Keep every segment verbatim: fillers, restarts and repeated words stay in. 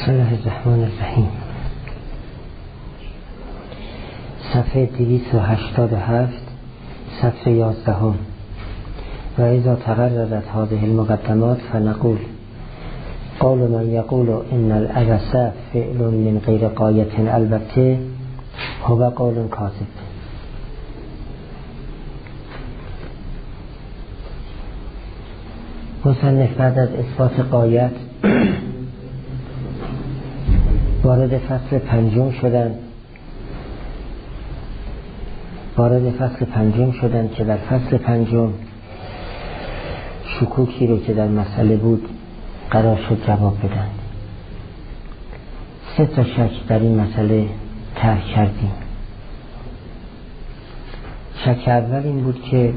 بسم الله الرحمن الرحیم. صفحه دویست و هشتاد و هفت، صفحه یازدهم. و اذا تقررت هذه المقدمات فنقول قول من يقول ان العبث فعل من غیر غایة البته هو قول کاذب. مصنف بعد از اثبات غایت وارد فصل پنجم شدن وارد فصل پنجم شدن که در فصل پنجم شکوکی رو که در مسئله بود قرار شد جواب بدن. سه تا شک در این مسئله طرح کردیم. شک اول این بود که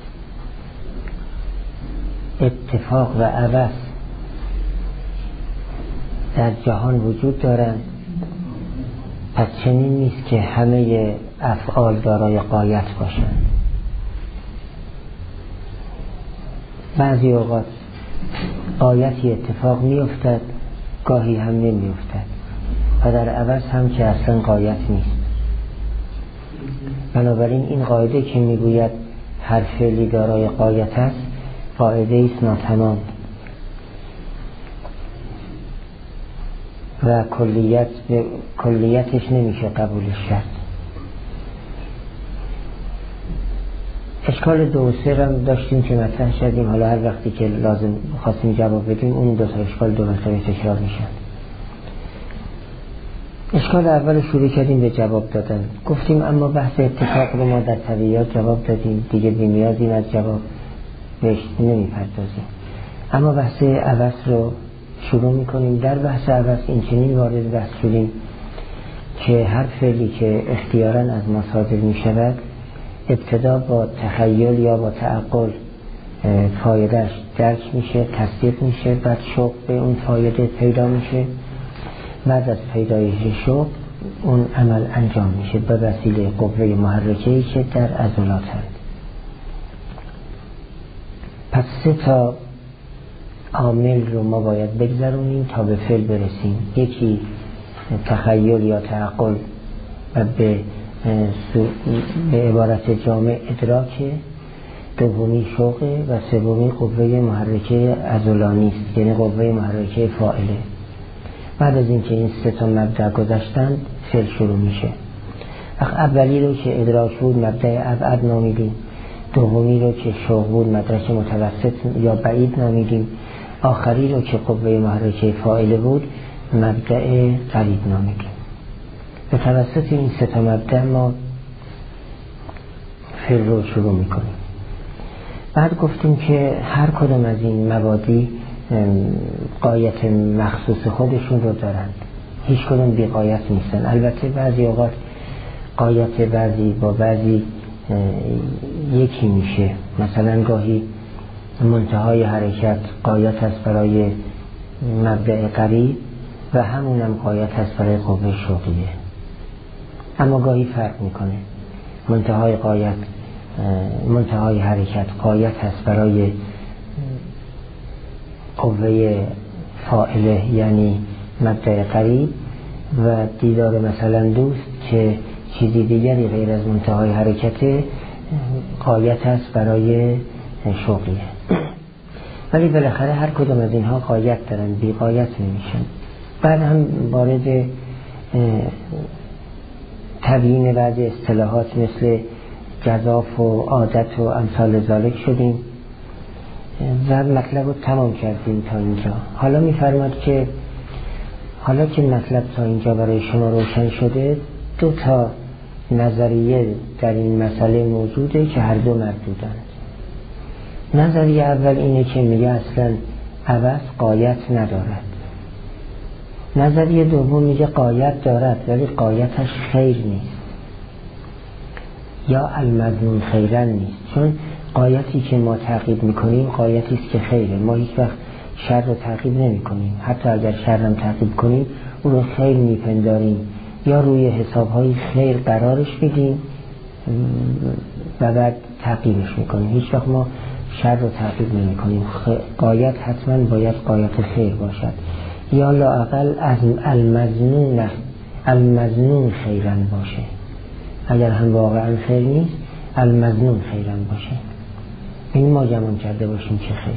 اتفاق و عبث در جهان وجود دارند، پس چنین نیست که همه افعال دارای غایت باشند. بعضی اوقات غایتی اتفاق می افتد، گاهی هم نمی افتد و در عوض هم که اصلا غایت نیست. بنابراین این قاعده که می گوید هر فعلی دارای غایت است قاعده است ناتمام و کلیت به کلیتش نمیشه قبولش کرد. اشکال دو و سه هم داشتیم که مطرح شدیم، حالا هر وقتی که لازم خواستیم جواب بدیم اون دو تا اشکال دو مرتبه تکرار میشن. اشکال اول شروع کردیم به جواب دادن. گفتیم اما بحث اتفاق رو ما در طبیعیات جواب دادیم، دیگه بی‌نیازیم از جواب بهش نمیپردازیم. اما بحث عبث رو شروع میکنیم. در بحث عبث این چنین وارد بحث شدیم که هر فعلی که اختیاراً از ما صادر میشود ابتدا با تخیل یا با تعقل فایدهش درک میشه، تصدیق میشه، بعد شوق به اون فایده پیدا میشه، بعد از پیدایش شوق اون عمل انجام میشه به وسیله قوه محرکه‌ای که در عضلات هست. پس سه تا عامل رو ما باید بگذرونیم تا به فعل برسیم. یکی تخیل یا تعقل و به به عبارت جامع ادراکه، دومی شوقه و سومی قوه محرکه عضلانی است، یعنی قوه محرکه فاعله. بعد از اینکه این سه تا مبدأ گذشتن فعل شروع میشه. اولی رو که ادراک بود مبدأ ابعد نامیدیم، دومی رو که شوق بود مدرک متوسط یا بعید نامیدیم، آخری رو که قوه محرکه فاعله بود مبدأ قریب نامیدیم. به توسط این سه تا مبدأ ما فعل رو شروع میکنیم. بعد گفتیم که هر کدام از این مبادی غایت مخصوص خودشون رو دارند، هیچ کدام بی غایت نیستن. البته بعضی اوقات غایت بعضی با بعضی یکی میشه، مثلا گاهی منتهای حرکت غایت است برای مبدأ قریب و همونم غایت است برای قوه شوقیه. اما گاهی فرق میکنه، منتهای غایت منتهای حرکت غایت است برای قوه فاعله یعنی مبدأ قریب و دیدار مثلا دوست که چیزی دیگری غیر از منتهای حرکت غایت است برای شوقیه. ولی بالاخره هر کدوم از اینها غایت دارن، بی غایت نمیشن. بعد هم وارد تبیین بعضی اصطلاحات مثل جزاف و عادت و امثال ذالک شدیم و مطلب رو تمام کردیم تا اینجا. حالا میفرماد که حالا که مطلب تا اینجا برای شما روشن شده، دو تا نظریه در این مسئله موجوده که هر دو مردودند. نظریه اول اینه که میگه اصلا عبث غایت ندارد. نظریه دوم میگه غایت دارد ولی غایتش خیر نیست یا المظنون خیرن نیست، چون غایتی که ما تعقیب میکنیم غایتی است که خیره. ما هیچ وقت شر رو تعقیب نمی کنیم، حتی اگر شر هم تعقیب کنیم اون رو خیر میپنداریم یا روی حسابهای خیر قرارش میدیم و بعد تعقیبش میکنیم. هیچ وقت ما شر رو تعقیب نمی کنیم. غایت حتما باید غایت خیر باشد. یا لااقل از المظنون المظنون خیرا باشه، اگر هم واقعا خیر نیست المظنون خیرا باشه، این ما گمان کرده باشیم که خیره.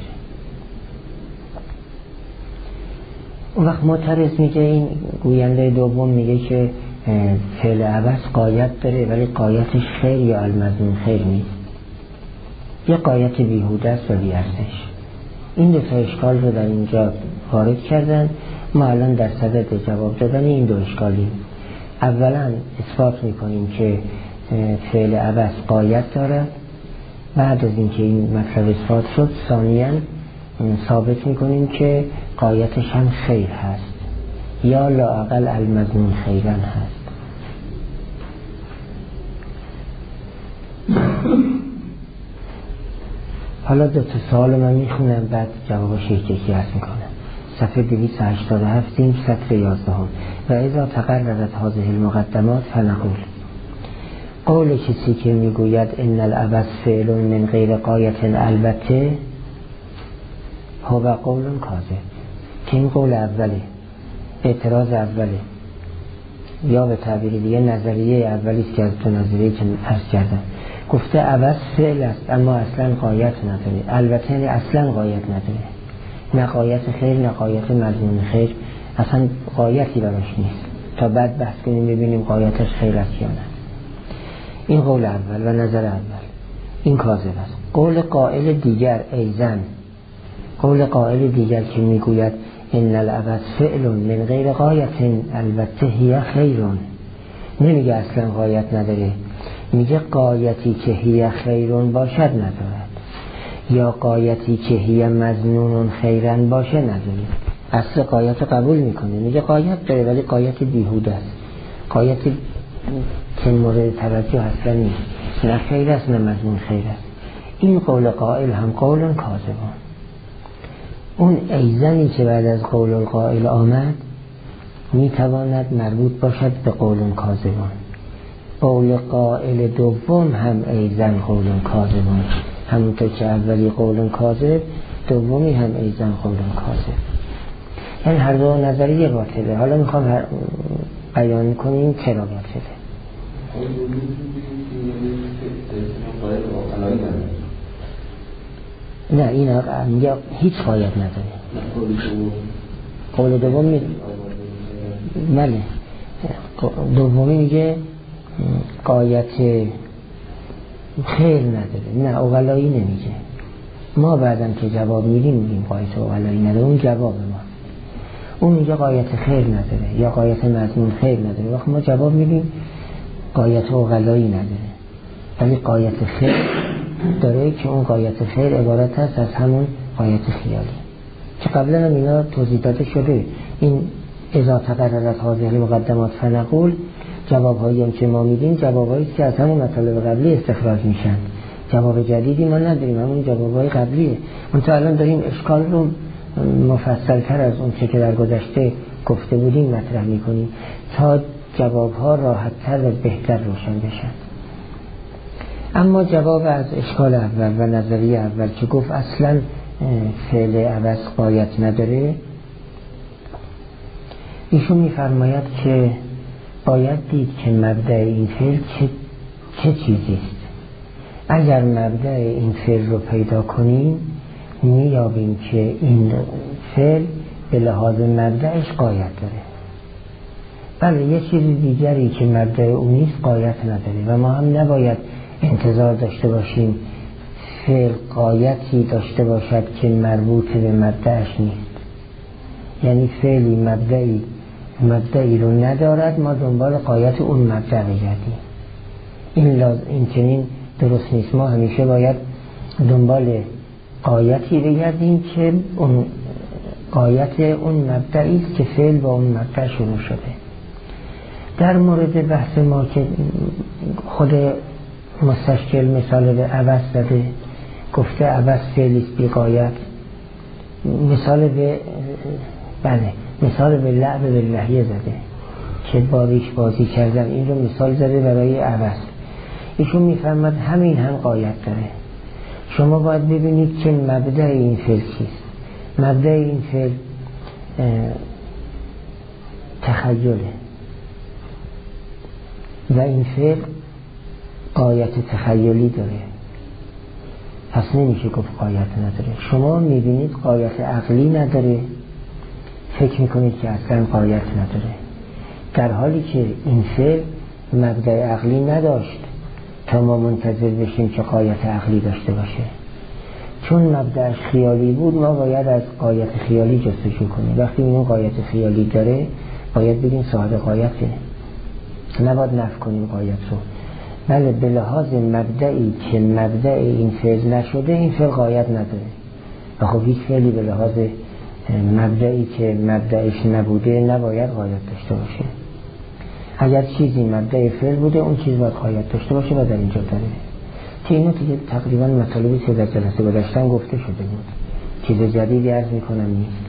اون وقت معترض میگه، این گوینده دوم میگه که فعل عبس قایت داره ولی قایتش خیر یا المظنون خیر نیست، یه قایت بیهوده است و بی‌ارزش. این دو تا اشکال رو در اینجا وارد کردن. ما الان در صدد جواب دادن این دو اشکالی. اولا اثبات میکنیم که فعل عبس قایت داره، بعد از اینکه این مطلب اثبات شد ثانیاً ثابت میکنیم که قایتش هم خیر هست یا لااقل المظنون خیرا هست. حالا دو تا سوال من میخونم بعد جوابش یکی یکی عرض میکنم. صفحه دویست و هشتاد و هفت سطر یازده هم. و اذا تقررت هذه المقدمات فنقول، قول کسی که میگوید ان العبث فعل من غیر قایت البته هو قول کاذب، که این قول اوله، اعتراض اوله، یا به تعبیر دیگه نظریه اولی است که از تو نظریه که عرض کردم. گفته عبث فعل است اما اصلا قایت نداره، البته اصلا قایت نداره، نه قایت خیر نه قایت مضمون خیر، اصلا قایتی براش نیست، تا بعد بحث کنیم ببینیم قایتش خیر است یا نه. این قول اول و نظر اول این کاذب است. قول قائل دیگر ایزن، قول قائل دیگر که میگوید ان العبث فعل من غیر قایت البته هی خیرون، نمیگه اصلا قایت نداره، میگه قایتی که هی خیرون باشد ندارد، یا قایتی که هی مظنون خیرن باشه نداره. اصل قایت قبول میکنه، میگه قایت داره ولی قایت بیهوده است، قایت که مورد توجه اصلا نیست، نه خیر است نه مظنون خیر است. این قول قائل هم قول کاذبان. اون ایزنی که بعد از قول القائل آمد میتواند مربوط باشد به قول کاذبان. قول قائل دوم هم ایزن قول کاذبان، همونطور که اولی قول کاذب دومی هم ایزن قول کاذب، یعنی هر دو نظریه باطله. حالا میخوام بیان کنیم چرا باطله. نه این میگه هیچ قایت نداره. قول دوم میگه بله، دومی میگه قایت خیر نداره، نه اوغلایی نمیگه. ما بعدم که جواب میدیم میگیم قایت اوغلایی نداره، اون جواب ما. اون میگه قایت خیر نداره یا قایت مضمون خیر نداره، وقت ما جواب میدیم قایت اوغلایی نداره ولی قایت خیر داره، که اون قایت خیر عبارت هست از همون قایت خیالی که قبلا هم اینا توضیح داده شده. این اذا تقررت هذه المقدمات فنقول، جواب هایی هم که ما میدیم جواب هایی که از همون مطالب قبلی استخراج میشن، جواب جدیدی ما نداریم، همون جواب های قبلیه. منتها الان داریم اشکال رو مفصل تر از اون چه که در گذشته گفته بودیم مطرح میکنیم تا جواب ها راحت تر و بهتر روشن بشن. اما جواب از اشکال اول و نظریه اول که گفت اصلا فعل عبث قایت نداره، ایشون میفرماید که باید دید که مبدأ این فعل چه, چه چیزی است. اگر مبدأ این فعل رو پیدا کنیم میابیم که این فعل به لحاظ مبدأش قایت داره، بله یه چیز دیگری که مبدأ اون نیست قایت نداره و ما هم نباید انتظار داشته باشیم فعل قایتی داشته باشد که مربوط به مبدأش نیست. یعنی فعلی مبدأی مبدأی رو ندارد ما دنبال قایت اون مبدأ بگردیم، این لازم این چنین درست نیست. ما همیشه باید دنبال قایتی بگردیم که اون قایت اون مبدأی است که فعل با اون مبدأ شروع شده. در مورد بحث ما که خود مستشکل مثال به عبث زده، گفته عبث فعلی است بی قایت، مثال به بله مثال به لعب به لحیه زده که با ریش بازی کردن، این رو مثال زده برای عبث. ایشون میفرماد همین هم قایت داره. شما باید ببینید که مبدأ این فعل چیست. مبدأ این فعل تخیله و این فعل غایت تخیلی داره، پس نمیشه گفت غایت نداره. شما میبینید غایت عقلی نداره، فکر میکنید که اصلا غایت نداره، در حالی که این فعل مبدأ عقلی نداشت تا ما منتظر بشیم که غایت عقلی داشته باشه. چون مبدأش خیالی بود ما باید از غایت خیالی جستجو کنیم. وقتی اینو غایت خیالی داره باید بگیم صاحب غایته، نباید نفی کنیم غایت رو. بله به لحاظ مبدئی که مبدأ این فعل نشده این فعل غایت نداره و خب هیچ فعلی به لحاظ مبدئی که مبدأش نبوده نباید غایت داشته باشه. اگر چیزی مبدأ فعل بوده اون چیز باید غایت داشته باشه و در اینجا داره که اینو دیگه تقریبا مطالبی که در جلسه گذشته گفته شده بود، چیز جدیدی عرض میکنم نیست،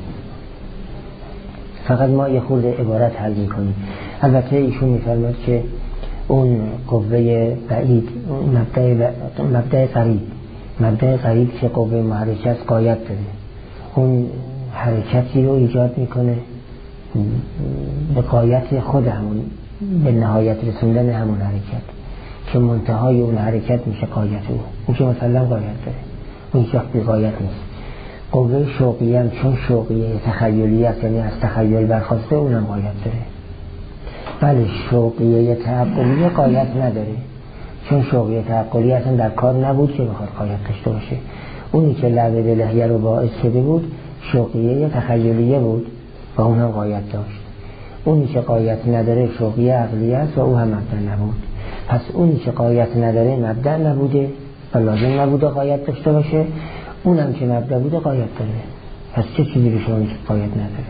فقط ما یه خورده عبارت حل میکنیم. البته ایشون میفرماد که اون قوه بعید، مبدأ مبدأ قریب، مبدأ قریب که قوه محرکه از غایت داره، اون حرکتی رو ایجاد میکنه به غایت خود همون، به نهایت رسوندن همون حرکت که منتهای اون حرکت میشه غایت او، اون که مثلا غایت داره، اون هیچ وقت بی غایت نیست. قوه شوقی هم چون شوقیه تخیلی است، یعنی از تخیل برخواسته، اونم غایت داره. بله شوقیه تعقلی غایت نداره، چون شوقیه تعقلی اصلا در کار نبود که بخواد غایت داشته باشه. اونی که لعبه به لحیه رو باعث شده بود شوقیه تخیلیه بود و اون هم غایت داشت. اونی که غایت نداره شوقیه عقلیه است و او هم مبدأ نبود. پس اونی که غایت نداره مبدأ نبوده و لازم نبوده غایت داشته باشه، اونم که مبدأ بوده غایت داره. پس چه چیزی به شما که غایت نداره؟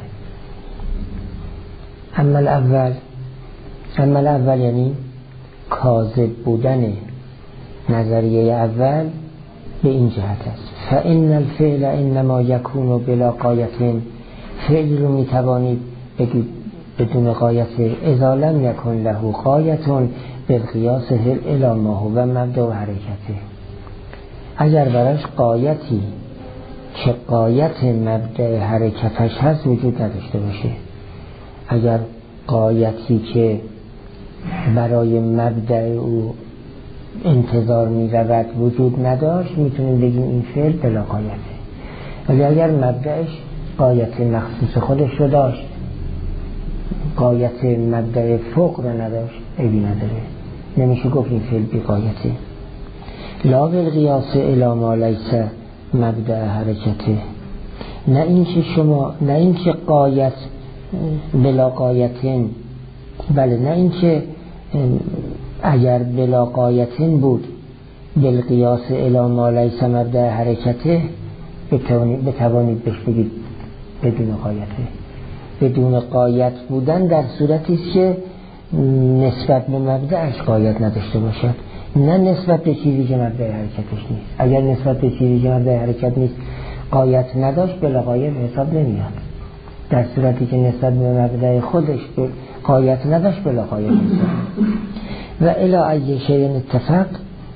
اما الاول اما الاول یعنی کاذب بودن نظریه اول به این جهت است. فإن الفعل انما یکون بلا غایت، فعل رو میتوانید بگید بدون غایت، اذا لم یکن له غایت بالقیاس الی ما هو مبدأ حرکته. اگر براش غایتی که غایت مبدأ حرکتش هست وجود نداشته باشه، اگر غایتی که برای مبدأ او انتظار می رود وجود نداشت میتونیم بگیم این فعل بلا غایته. ولی اگر مبدأش غایت مخصوص خودش رو داشت، غایت مبدأ فوق رو نداشت، عیبی نداره، نمیشه گفت این فعل بی غایته. لا بالقیاس الی ما لیس مبدأ حرکته، نه اینکه شما نه اینکه غایت بلا غایتین، بله نه اینکه اگر بلا غایتین بود بالقیاس الی ما لیس مبدأ حرکته بتوانید بتوانید بهش بگید بدون غایته. بدون غایت بودن در صورتی است که نسبت به مبدأش غایت نداشته باشد، نه نسبت به چیزی که مبدأ حرکتش نیست. اگر نسبت به چیزی که مبدأ حرکت نیست غایت نداشت بلا غایت حساب نمیاد. در صورتی که نسبت به مبدأ خودش به غایت نداشت بلا غایت حساب. و الی ای شیء اتفق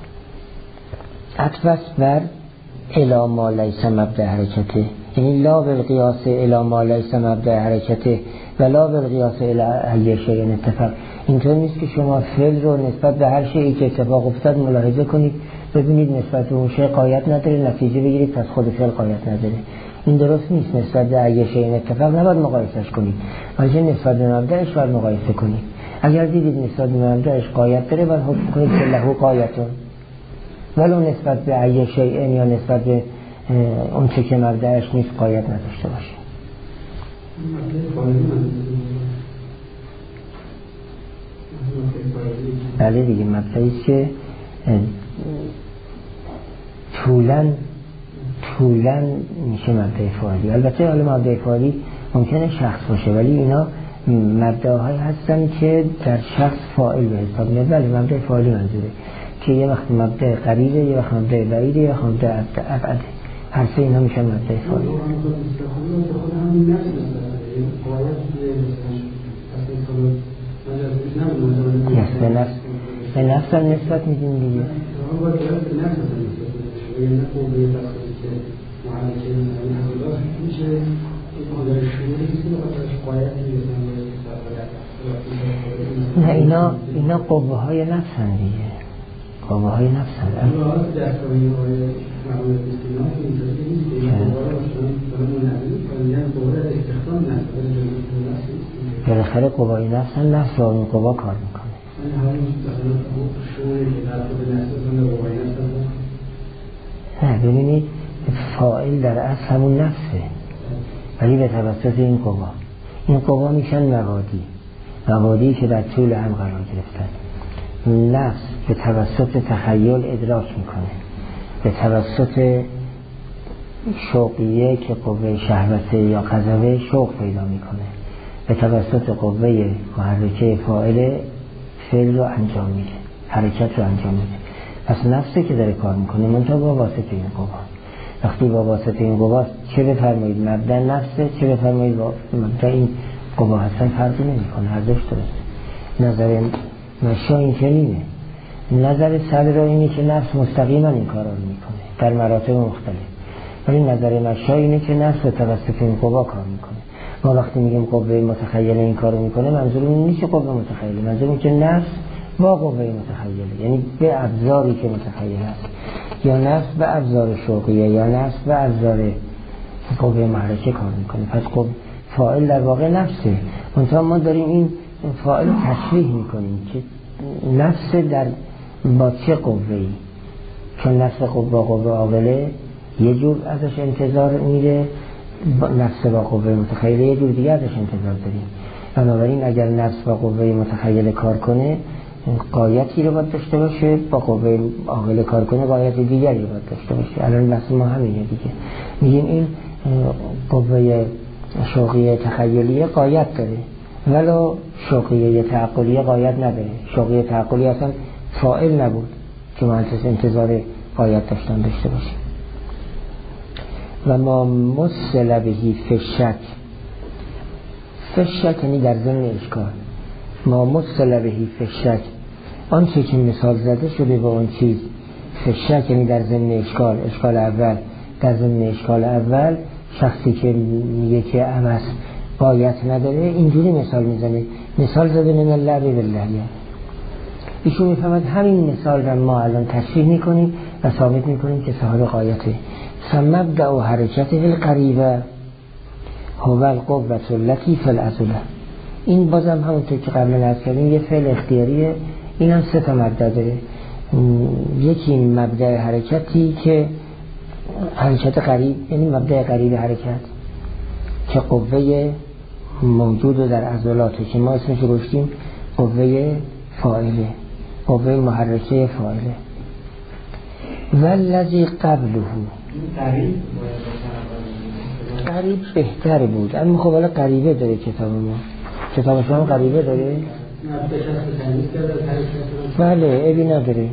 عطف بر الی ما لیس مبدأ حرکته، یعنی لا بالقیاس الی ما لیس مبدأ حرکته و لا بالقیاس الی ای شیء اتفق. اینطور نیست که شما فعل رو نسبت به هر شیئی که اتفاق افتاد ملاحظه کنید ببینید نسبت به اون شیء غایت نداره، نتیجه بگیرید پس خود فعل غایت نداره. این درست نیست. نسبت به ای شیء اتفاق نباید مقایسهش کنید، بلکه نسبت به مبدأش باید مقایسه کنید. اگر دیدید نسبت به مبدأش غایت داره باید حکم کنید که له غایتون، ولو نسبت به ای شیء یا نسبت به اون چه که مبدأش نیست غایت نداشته باشه. بله دیگه مبدأی که طولاً طولاً میشه مبدأ فاعلی. البته حالا مبدأ فاعلی ممکنه شخص باشه ولی اینا مبدأهایی هستن که در شخص فاعل به حساب میاد. بله مبدأ فاعلی منظوره که یه وقت مبدأ قریبه، یه وقت مبدأ بعیده، یه وقت مبدأ ابعده. هر سه اینا میشن مبدأ فاعلی. یس به نفس به نفس هم نسبت میدیم دیگه. نه اینا اینا قوه های نفسن دیگه، قوه های نفسن. بالاخره قوه های نفسن، نفس با این قوه کار میکنه. نه ببینید فاعل در اصل همون نفسه، ولی به توسط این قوا. این قوا میشن موادی، موادی که در طول هم قرار گرفتن. نفس به توسط تخیل ادراک میکنه، به توسط شوقیه که قوه شهوته یا غضبه شوق پیدا میکنه، به توسط قوه محرکه فاعل فعل رو انجام میده، حرکت رو انجام میده. پس نفسه که داره کار میکنه، منتها با واسطه این قوا. وقتی با واسطه این قوا چه بفرمایید مبدأ نفسه، چه بفرمایید با مبدأ این قوا هستن فرقی نمیکنه، هر دوش درسته. نظر مشا این چنینه. نظر صدر اینه که نفس مستقیما این کارا رو میکنه در مراتب مختلف، ولی نظر مشا اینه که نفس به توسط این قوا کار میکنه. ما وقتی میگیم قوه متخیله این کارو میکنه، منظورمون نیست که قوه متخیله، منظورمون که نفس با قوه متخیله، یعنی به ابزاری که متخیل است، یا نفس به ابزار شوقیه یا نفس به ابزار قوه محرکه کار میکنه. پس قوه فاعل در واقع نفسه، منتها ما داریم این فاعل تشریح میکنیم که نفس در با چه قوه‌ای، چون نفس قوه با قوه عاقله یه جور ازش انتظار میره، نفس با قوه متخیله یه جور دیگه ازش انتظار داریم. بنابراین اگر نفس با قوه متخیله کار کنه قایتی رو باید داشته باشه، با قوه عاقله کار کنه قایت دیگری رو باید داشته باشه. الان بحث ما همینه دیگه، میگیم این قوه شوقیه تخیلیه قایت داره، ولو شوقیه تعقلیه قایت نداره. شوقیه تعقلی اصلا فاعل نبود که ما اساس انتظار قایت داشتن داشته باشیم. و ما مصل بهی فشک، فشک یعنی در ضمن اشکال، ما مصل بهی فشک، آنچه که مثال زده شده با اون چیز. فشک یعنی در ضمن اشکال، اشکال اول، در ضمن اشکال اول شخصی که میگه که عوض قایت نداره اینجوری مثال میزنه، مثال زده من اللعب بالله. ایشون میفهمد همین مثال رو ما الان تشریح میکنیم و ثابت میکنیم که صاحب قایته. فمبدأ و حرکته القریبه هو القوة التي في العضله. این بازم همونطور که قبلا عرض کردیم یه فعل اختیاریه، این هم سه تا مبدأ داره. یکی مبدأ حرکتی که حرکت قریب، یعنی مبدأ قریب حرکت که قوه موجود در عضلاته که ما اسمش رو گفتیم قوه فاعله، قوه محرکه فاعله. والذی قبله قریب بهتر بود، اما خب حالا قریبه داره کتاب ما، کتاب شما قریبه داره؟ بله ابی نداره.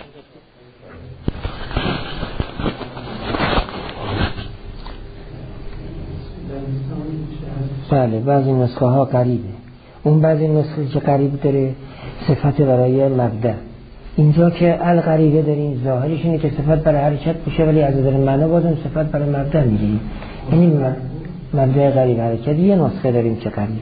بله بعضی نسخه ها قریبه، اون بعضی نسخه که قریب داره صفت برای مبدأ. اینجا که القریبه داریم ظاهرش اینه که صفت برای حرکت بشه، ولی از نظر معنا بازم صفت برای مبدأ میگیریم، یعنی مبدأ قریب حرکت. یه نسخه داریم که قریبه.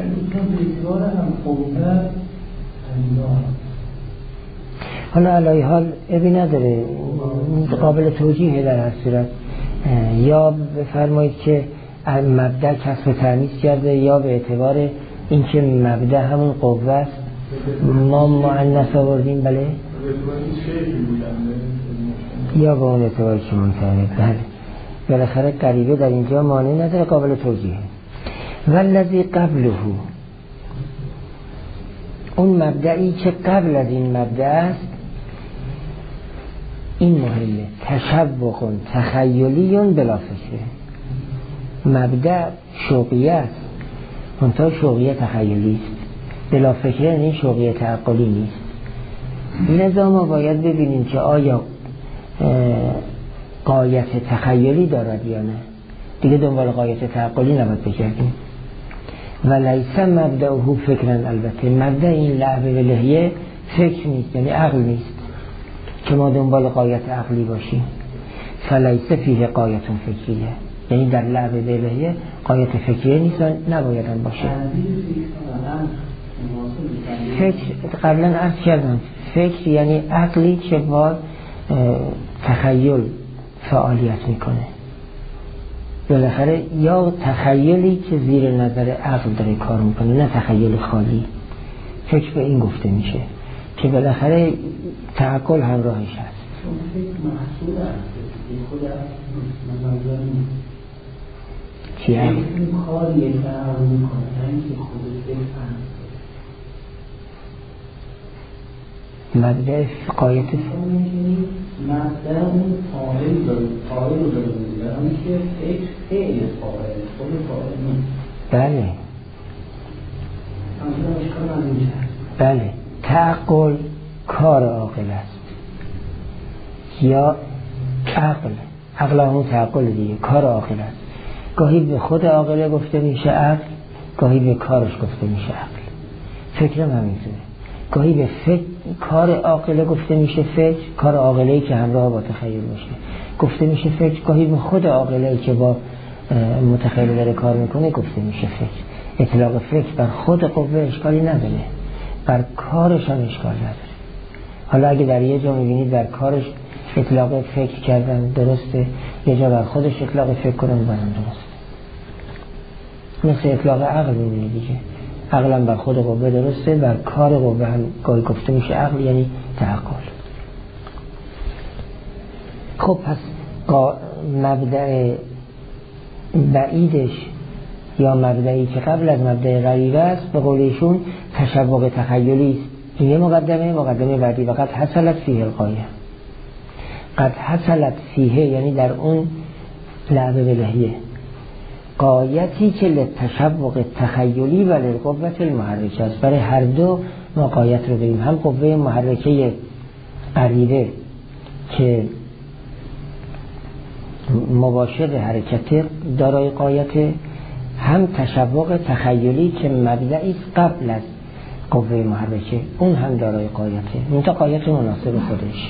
حالا علی حال ابی نداره، قابل توجیه در هر صورت. یا بفرمایید که مبدأ کسب تمیز کرده، یا به اعتبار اینکه مبدأ همون قوه است ما مؤنث آوردیم، بله، یا به اون اعتبار که منطقه. بله بالاخره قریبه در اینجا مانع نداره، قابل توجیه. والذی قبله، اون مبدئی که قبل از این مبدأ است، این مهمه، تشوق تخیلی بلا فکره. مبدأ شوقیه است، منتها شوقیه تخیلی است، بلا فکره یعنی شوقیه تعقلی نیست. لذا ما باید ببینیم که آیا قایت تخیلی دارد یا نه، دیگه دنبال قایت تعقلی نباید بگردیم. و لیس مبدأه فکرن، البته مبدأ این لعب به لحیه فکر نیست، یعنی عقل نیست که ما دنبال قایت عقلی باشیم. فلیس فیه قایت فکریه، یعنی در لعب به لحیه قایت فکریه نیست و نباید هم باشه. فکر قبلا عرض کردم، فکر یعنی عقلی که با تخیل فعالیت میکنه. بالاخره یا تخیلی که زیر نظر عقل داره کار میکنه، نه تخیل خالی. فکر به این گفته میشه که بالاخره تعقل همراهش هست. چون فکر محصول هست، خود منظر نیست. چی هست؟ این کار یک عقل میکنه، نه که خود فکر هست. مبدأ قایت مبدأ اون فاعل داره، فاعل رو داره میگه، همین که فکر فعل فاعل، خود فاعل نیست. بله همچنان اشکال از اینجا هست. بله، تعقل کار عاقل است یا عقل، عقل همون تعقل دیگه، کار عاقل است. گاهی به خود عاقله گفته میشه عقل، گاهی به کارش گفته میشه عقل. فکرم همینطوره، گاهی به فکر کار عاقله گفته میشه فکر، کار عاقله‌ای که همراه با تخیل باشه گفته میشه فکر، گاهی به خود عاقله‌ای که با متخیل داره کار میکنه گفته میشه فکر. اطلاق فکر بر خود قوه اشکالی نداره، بر کارش هم اشکال نداره. حالا اگه در یه جا میبینید در کارش اطلاق فکر کردن درسته، یه جا بر خودش اطلاق فکر کنن برم درسته. مثل اطلاق عقل میبینید دیگه، عقلم بر خود قوه درسته، بر کار قوه هم گاهی گفته میشه عقل، یعنی تعقل. خب پس مبدأ بعیدش یا مبدئی که قبل از مبدأ غریبه است به قول ایشون تشوق تخیلی است. این یه مقدمه مقدمه بعدی و قد حصلت فیه الغایه. قد حصلت فیه یعنی در اون لعبه بلهیه قایتی که لتشوق تخیلی و للقوة المحرکه است. برای هر دو ما قایت رو بریم، هم قوه محرکه غریبه که مباشر حرکت دارای قایت، هم تشوق تخیلی که مبدئی قبل از قوه محرکه اون هم دارای قایته، منتها قایت مناسب خودش.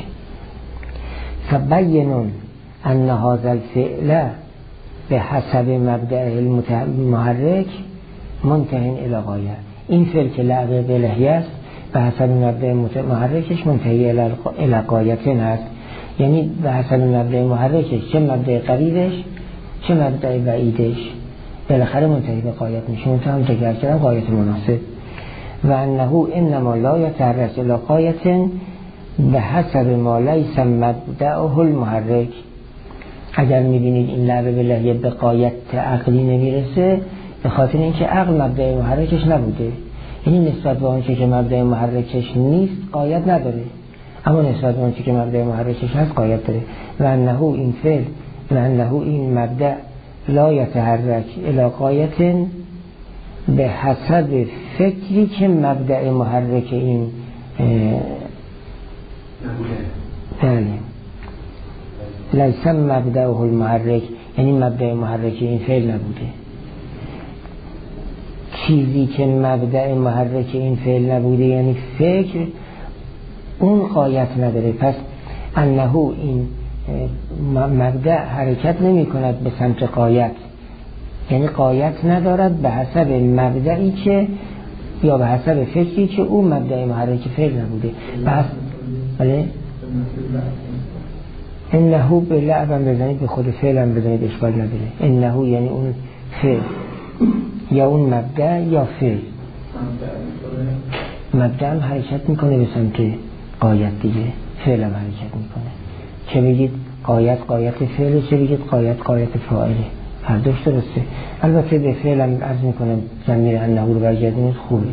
فبینون ان هذا الفعل به حسب مبدأ المحرک منتهی الی غایه. این فعل که لعبه بلهی است به حسب مبدأ محرکش منتهی الی غایه است، یعنی به حسب مبدأ محرکش چه مبدأ قریبش چه مبدأ بعیدش بالاخره منتهی به غایت میشه، منتها هم ذکر کردم غایت مناسب. و انه انما لا یتحرک الی غایه به حسب ما لیس مبدأه المحرک. اگر میبینید این لعبه بلهیه به غایت عقلی نمیرسه به خاطر اینکه عقل مبدأ محرکش نبوده، یعنی نسبت به آنچه که مبدأ محرکش نیست غایت نداره، اما نسبت به آنچه که مبدأ محرکش هست غایت داره. و انه این فعل و انه این مبدأ لا یتحرک الی غایه به حسب فکری که مبدأ محرک این بله لیس مبدأه المحرک، یعنی مبدأ محرک این فعل نبوده. چیزی که مبدأ محرک این فعل نبوده یعنی فکر، اون غایت نداره. پس انه این مبدأ حرکت نمی کند به سمت غایت، یعنی غایت ندارد به حسب مبدئی که یا به حسب فکری که اون مبدأ محرک فعل نبوده. پس بله انه به لعبم بزنید به خود فعلم بزنید اشکال نداره. انه یعنی اون فعل یا اون مبدأ یا فعل، مبدأ هم حرکت میکنه به سمت غایت دیگه، فعل هم حرکت میکنه. چه بگید قایت قایت فعله، چه بگید قایت قایت فاعله، هر دوش درسته. البته به فعل هم عرض میکنم ضمیر انه رو برگردونید خوبه.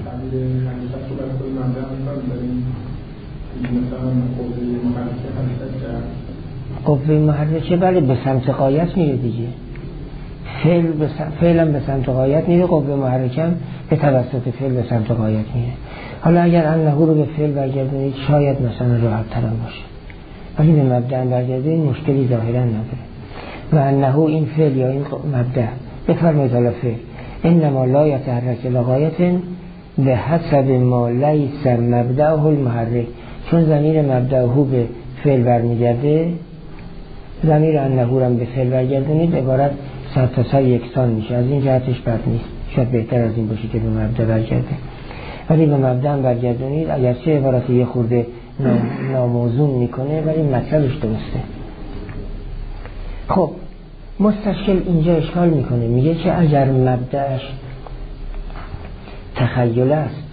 قوه محرکه بله به سمت غایت میره دیگه، فعل به فعلا به سمت غایت میره، قوه محرکه به توسط فعل به سمت غایت میره. حالا اگر انه رو به فعل برگردونید شاید مثلا راحت تر باشه، ولی به مبدأ برگردونید مشکلی ظاهرا نداره. و انه این فعل یا این مبدأ بفرمایید حالا فعل انما لا یتحرک الی غایه به حسب ما لیس مبدأه المحرک، چون ضمیر مبدأه به فعل برمیگرده، ضمیر انه هم به فعل برگردونید عبارت سر تا سر یکسان میشه، از این جهتش بد نیست، شاید بهتر از این باشه که به مبدأ برگرده. ولی به مبدأ برگردونید، اگرچه عبارت یه خورده ناموزون میکنه ولی مطلبش درسته. خب مستشکل اینجا اشکال میکنه، میگه که اگر مبدأش تخیل است،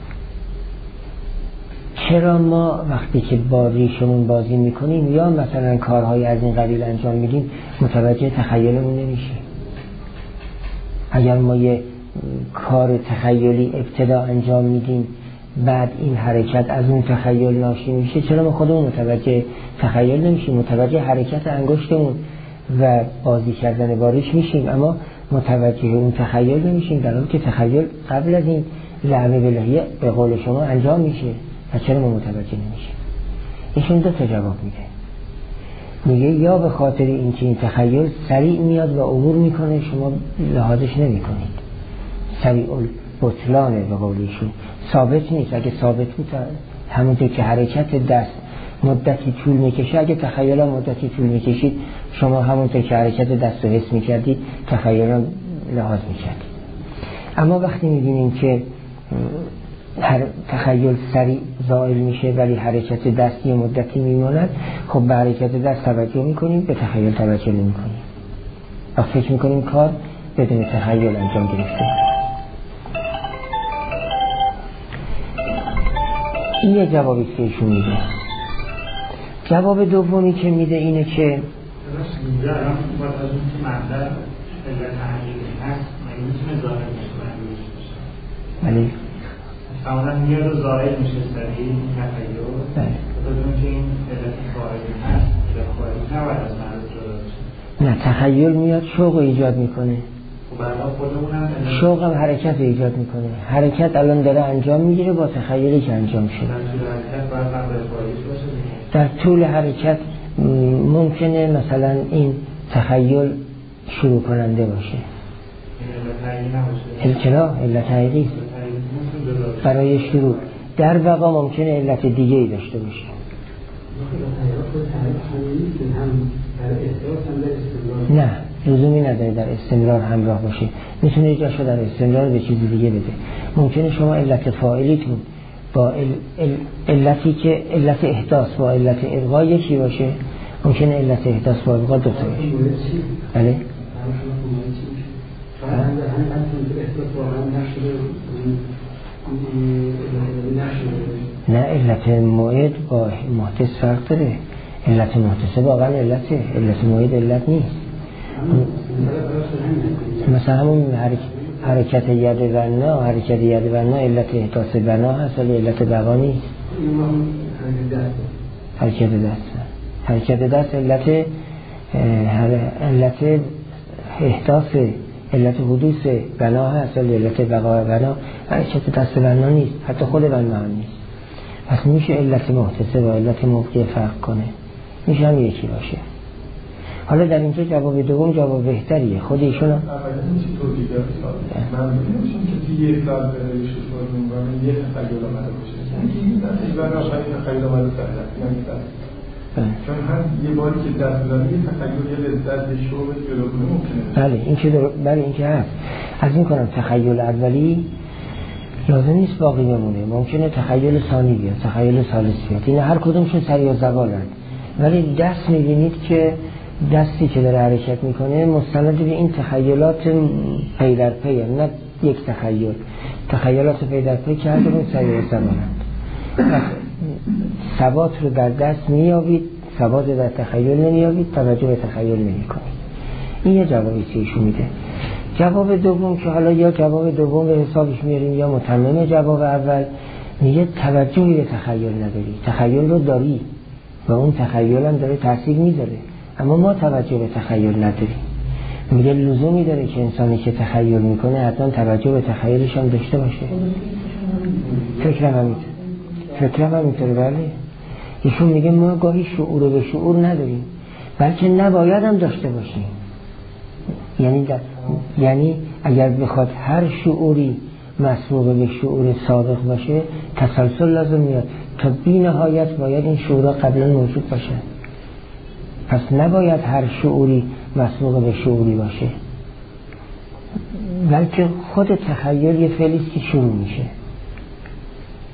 چرا ما وقتی که با ریشمون بازی میکنیم یا مثلا کارهای از این قبیل انجام میدیم متوجه تخیلمون نمیشیم؟ اگر ما یه کار تخیلی ابتدا انجام میدیم بعد این حرکت از اون تخیل ناشی میشه، چرا ما خودمون متوجه تخیل نمیشیم؟ متوجه حرکت انگشتمون و بازی کردن با ریش میشیم اما متوجه اون تخیل نمیشیم، در حالی که تخیل قبل از این لعبه بلهیه به قول شما انجام میشه. و چرا ما متوجه نمیشیم؟ ایشون دو تا جواب میده. میگه یا به خاطر اینکه این تخیل سریع میاد و عبور میکنه، شما لحاظش نمیکنید، سریع البطلانه به قول ایشون، ثابت نیست. اگه ثابت بود همونطور که حرکت دست مدتی طول میکشه، اگه تخیل مدتی طول میکشید شما همونطور که حرکت دست رو حس میکردید تخیل رو لحاظ میکردید. اما وقتی میبینیم که هر تخیل سریع زائل میشه ولی حرکت دست یه مدتی میماند، خب به حرکت دست توجه میکنیم، به تخیل توجه نمیکنیم و فکر میکنیم کار بدون تخیل انجام گرفته. این یه جوابی که ایشون میده. جواب دومی که میده اینه که اینجا الان باید از اون که مبدأ علت حقیقی هست مگه میتونه ظاهر میشه؟ ولی تماما میاد و ظاهر میشه سریع این تخیل. بله. بدون که این علت خارجی هست، علت خارجی نباید از معرض جدا بشه. نه، تخیل میاد شوق ایجاد میکنه. خب برای خودمون هم شوق هم حرکت ایجاد میکنه. حرکت الان داره انجام میگیره با تخیلی که انجام شده. در طول حرکت ممکنه مثلا این تخیل شروع کننده باشه. چرا؟ علت حقیقی برای شروع. در واقع ممکنه علت دیگه ای داشته باشه. نه، لزومی نداره در استمرار همراه باشه. میتونه جاشو در استمرار به چیزی دیگه بده. ممکنه شما علت فاعلیتون با ال... ال... علتی که علت احداث با علت الغا یکی باشه، ممکنه علت احداث با الغا دو تا باشه. بله؟ نه، علت موعد با محدث فرق داره. علت محدثه واقعا علته، علت موعد علت نیست. مثلا همون حرکت ید بنا، حرکت ید بنا علت احداث بنا هست ولی علت بقا نیست. حرکت دست حرکت دست علت علت احداث، علت حدوث بنا هست ولی علت بقا بنا حرکت دست بنا نیست، حتی خود بنا هم نیست. پس میشه علت محدثه و علت موقع فرق کنه، میشه هم یکی باشه. حالا در اینجا جواب دوم جواب بهتریه. خود ایشون هم چی توضیح داره سال من میدونم که توی یک سال برای شروع میگم یه تخیل آمده باشه، این بنا شاید تخیل آمده سرده یعنی چون هم یه باری که دست بزنه یه تخیل یه لذت شوق جلوگونه ممکنه. بله این که در... بله این که هست. از این کنم تخیل اولی لازم نیست باقی بمونه، ممکنه تخیل ثانی بیاد، تخیل ثالث بیاد، این هر کدومشون سری و زوالن. ولی دست میبینید که دستی که داره حرکت میکنه مستند به این تخیلات پی در پی، نه یک تخیل، تخیلات پی در پی که هر کدوم سری و زوالند. ثبات رو در دست میابید، ثبات در تخیل نمیابید، توجه به تخیل نمی کنید. این یه جوابی که ایشون میده. جواب دوم که حالا یا جواب دوم به حسابش میاریم یا متمم جواب اول، میگه توجهی به تخیل نداری، تخیل رو داری و اون تخیل هم داره تاثیر میذاره اما ما توجه به تخیل نداریم. میگه لزومی داره که انسانی که تخیل میکنه حتما توجه به تخیلش هم داشته باشه. فکرم هم میتونه فکرم هم میتونه بله. ایشون میگه ما گاهی شعور به شعور نداریم بلکه نباید هم داشته باشیم. یعنی در... یعنی اگر بخواد هر شعوری مسبوق به شعور سابق باشه تسلسل لازم میاد تا بی نهایت باید این شعورها قبلا موجود باشه. پس نباید هر شعوری مسبوق به شعوری باشه بلکه خود تخیل یه فعلیست که شروع میشه.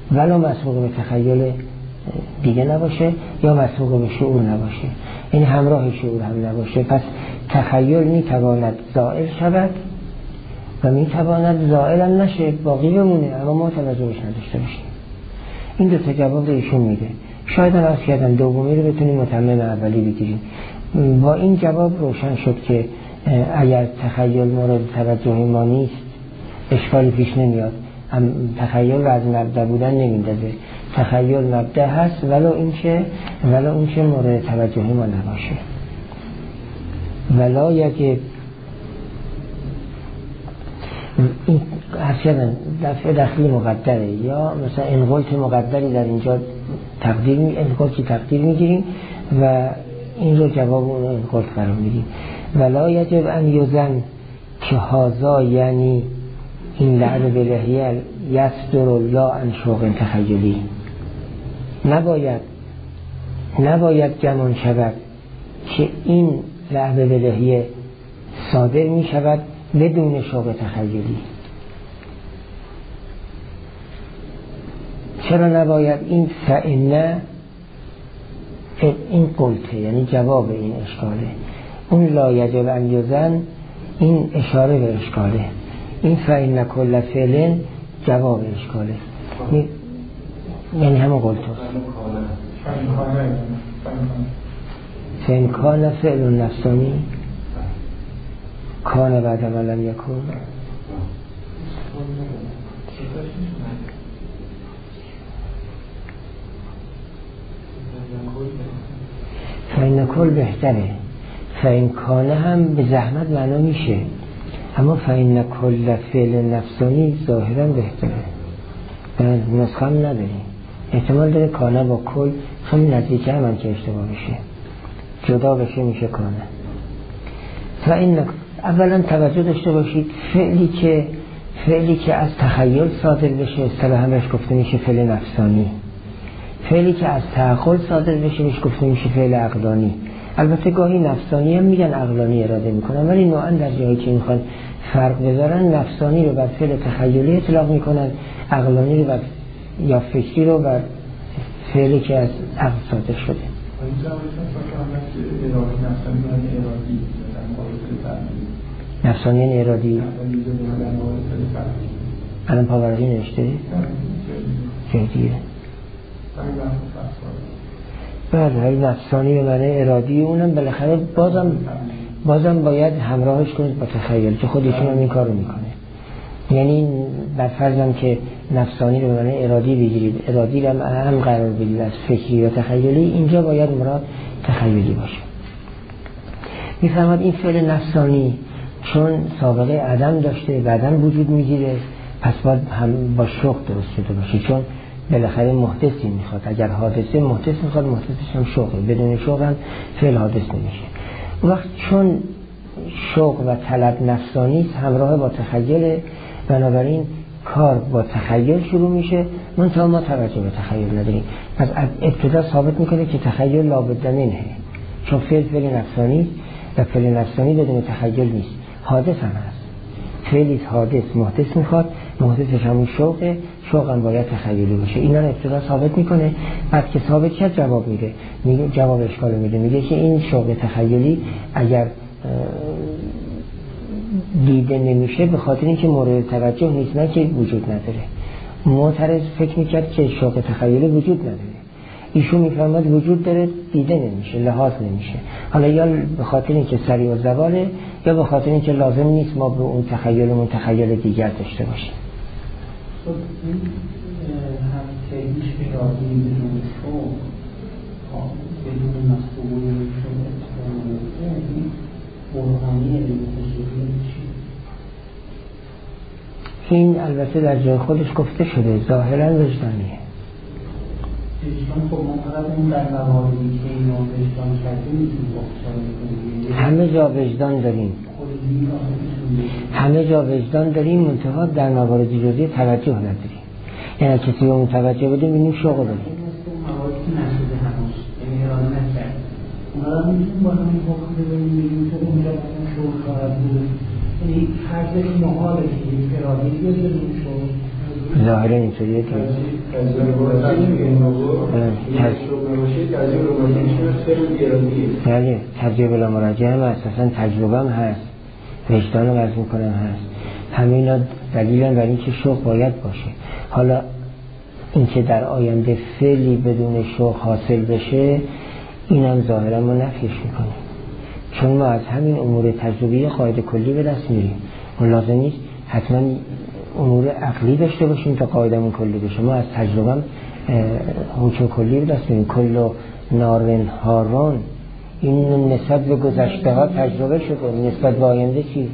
ولی مسبوق به تخیل دیگه نباشه یا مسبوق به شعور نباشه، یعنی همراه شعور هم نباشه. پس تخیل میتواند زائل شود و میتواند زائل هم نشه، باقی بمونه اما ما توجهش نداشته باشیم. این دو تا جواب ایشون میده. شاید هم از کردن دومی رو بتونیم متمم اولی بگیریم. با این جواب روشن شد که اگر تخیل مورد توجه ما نیست اشکالی پیش نمیاد. تخیل رو از مبدأ بودن نمیندازه. تخیل مبدأ هست ولو این که ولو این که مورد توجه ما نباشه. ولا یجب این اصلا دفعه داخلی مقدره یا مثلا انقلت مقدری در اینجا تقدیر می انقلتی تقدیر میگیریم و این رو جواب اون رو انقلت قرار میدیم. ولا یجب ان یزن که هازا یعنی این لعب به لحیه یصدر لا عن شوق تخیلی. نباید نباید گمان شود که این لعب به لحیه صادر می شود بدون شوق تخیلی. چرا نباید؟ این فإنه این قلته یعنی جواب این اشکاله. اون لا یجب ان یزن این اشاره به اشکاله. این فإن کل فعل جواب اشکاله، یعنی همه قلته. فإن کان فعل نفسانی کان بعد ما لم یکون. فإن کل بهتره. فإن کان هم به زحمت معنا میشه، اما فإن کل فعل نفسانی ظاهرا بهتره. نسخه هم نداریم، احتمال داره کانه با کل خیلی نزدیک هم که اشتباه بشه، جدا بشه میشه کانه. فإن اولا توجه داشته باشید فعلی که فعلی که از تخیل صادر بشه اصطلاحاً بهش گفته میشه فعل نفسانی. فعلی که از تعقل صادر بشه بهش گفته میشه فعل عقلانی. البته گاهی نفسانی هم میگن عقلانی اراده میکنن، ولی نوعا در جایی که میخوان فرق بذارن نفسانی رو بر فعل تخیلی اطلاق میکنن، عقلانی رو بر یا فکری رو بر فعلی که از عقل صادر شده. نفسانی یعنی ارادی. الان پاورقی نوشته جدیه. بله نفسانی به معنی ارادی، اونم بالاخره بازم بازم باید همراهش کنید با تخیل که خودشون هم این کارو میکنه. یعنی بر فرضم که نفسانی رو به معنی ارادی بگیرید، ارادی رو هم قرار بدید از فکری و تخیلی، اینجا باید مراد تخیلی باشه. میفرماد این فعل نفسانی چون سابقه عدم داشته بعداً وجود میگیره، پس باید هم با شوق درست شده باشه، چون بالاخره محدثی میخواد. اگر حادثه محدث میخواد، محدثش هم شوقه، بدون شوق هم فعل حادث نمیشه. اون وقت چون شوق و طلب نفسانی همراه با تخیل، بنابراین کار با تخیل شروع میشه، منتها ما توجه به تخیل نداریم. پس از ابتدا ثابت میکنه که تخیل لابد منه، چون فعل فعل نفسانی و فعل نفسانی بدون تخیل نیست، حادث هم هست. فعلی حادث محدث میخواد، محدثش همون شوقه، شوق هم باید تخیلی باشه. اینا رو ابتدا ثابت میکنه، بعد که ثابت شد جواب میده، میگه جواب اشکال میده، میگه که این شوق تخیلی اگر دیده نمیشه به خاطر اینکه مورد توجه نیست، نه که وجود نداره. معترض فکر میکرد که شوق تخیلی وجود نداره، ایشون میفرماد وجود داره، دیده نمیشه، لحاظ نمیشه. حالا یا به خاطر اینکه سریع و زواله، یا به خاطر اینکه لازم نیست ما به اون تخیلمون تخیل دیگر داشته باشیم. خب این هم که هیچ ارادی بدون شوق بدون مسئولی شوق این برهانی این البته در جای خودش گفته شده، ظاهرا وجدانیه. خب ما فقط اون در مواردی که اینو وجدان کردیم میتونیم بخشار کنیم. همه جا وجدان داریم، همه جا وجدان داریم، منتها در موارد جزئی توجه نداریم. یعنی کسی به اون توجه بدیم اینو شوق داریم. مواردی که نشده هنوز، یعنی اراده نکرد. اونها میتونیم با همین حکم ببینیم میگیم که اونجا اون شوق خواهد بود. یعنی فرض محاله که یک ارادهی بدون شوق ظاهرا اینطوریه دیگه. بله ترجیح بلا مراجعه هم اساسا تجربه هم هست، وجدان رو وضع میکنم هست، همه اینا دلیل هم برای اینکه شوق باید باشه. حالا اینکه در آینده فعلی بدون شوق حاصل بشه اینم ظاهرا ما نفیش میکنیم، چون ما از همین امور تجربی قاعده کلی به دست میریم. اون لازم نیست حتما امور عقلی داشته باشیم تا قاعدمون کلی بشه. ما از تجربه حکم کلی به دست میریم. کل نارن هارون این نسبت به گذشته ها تجربه شده، نسبت به آینده چی؟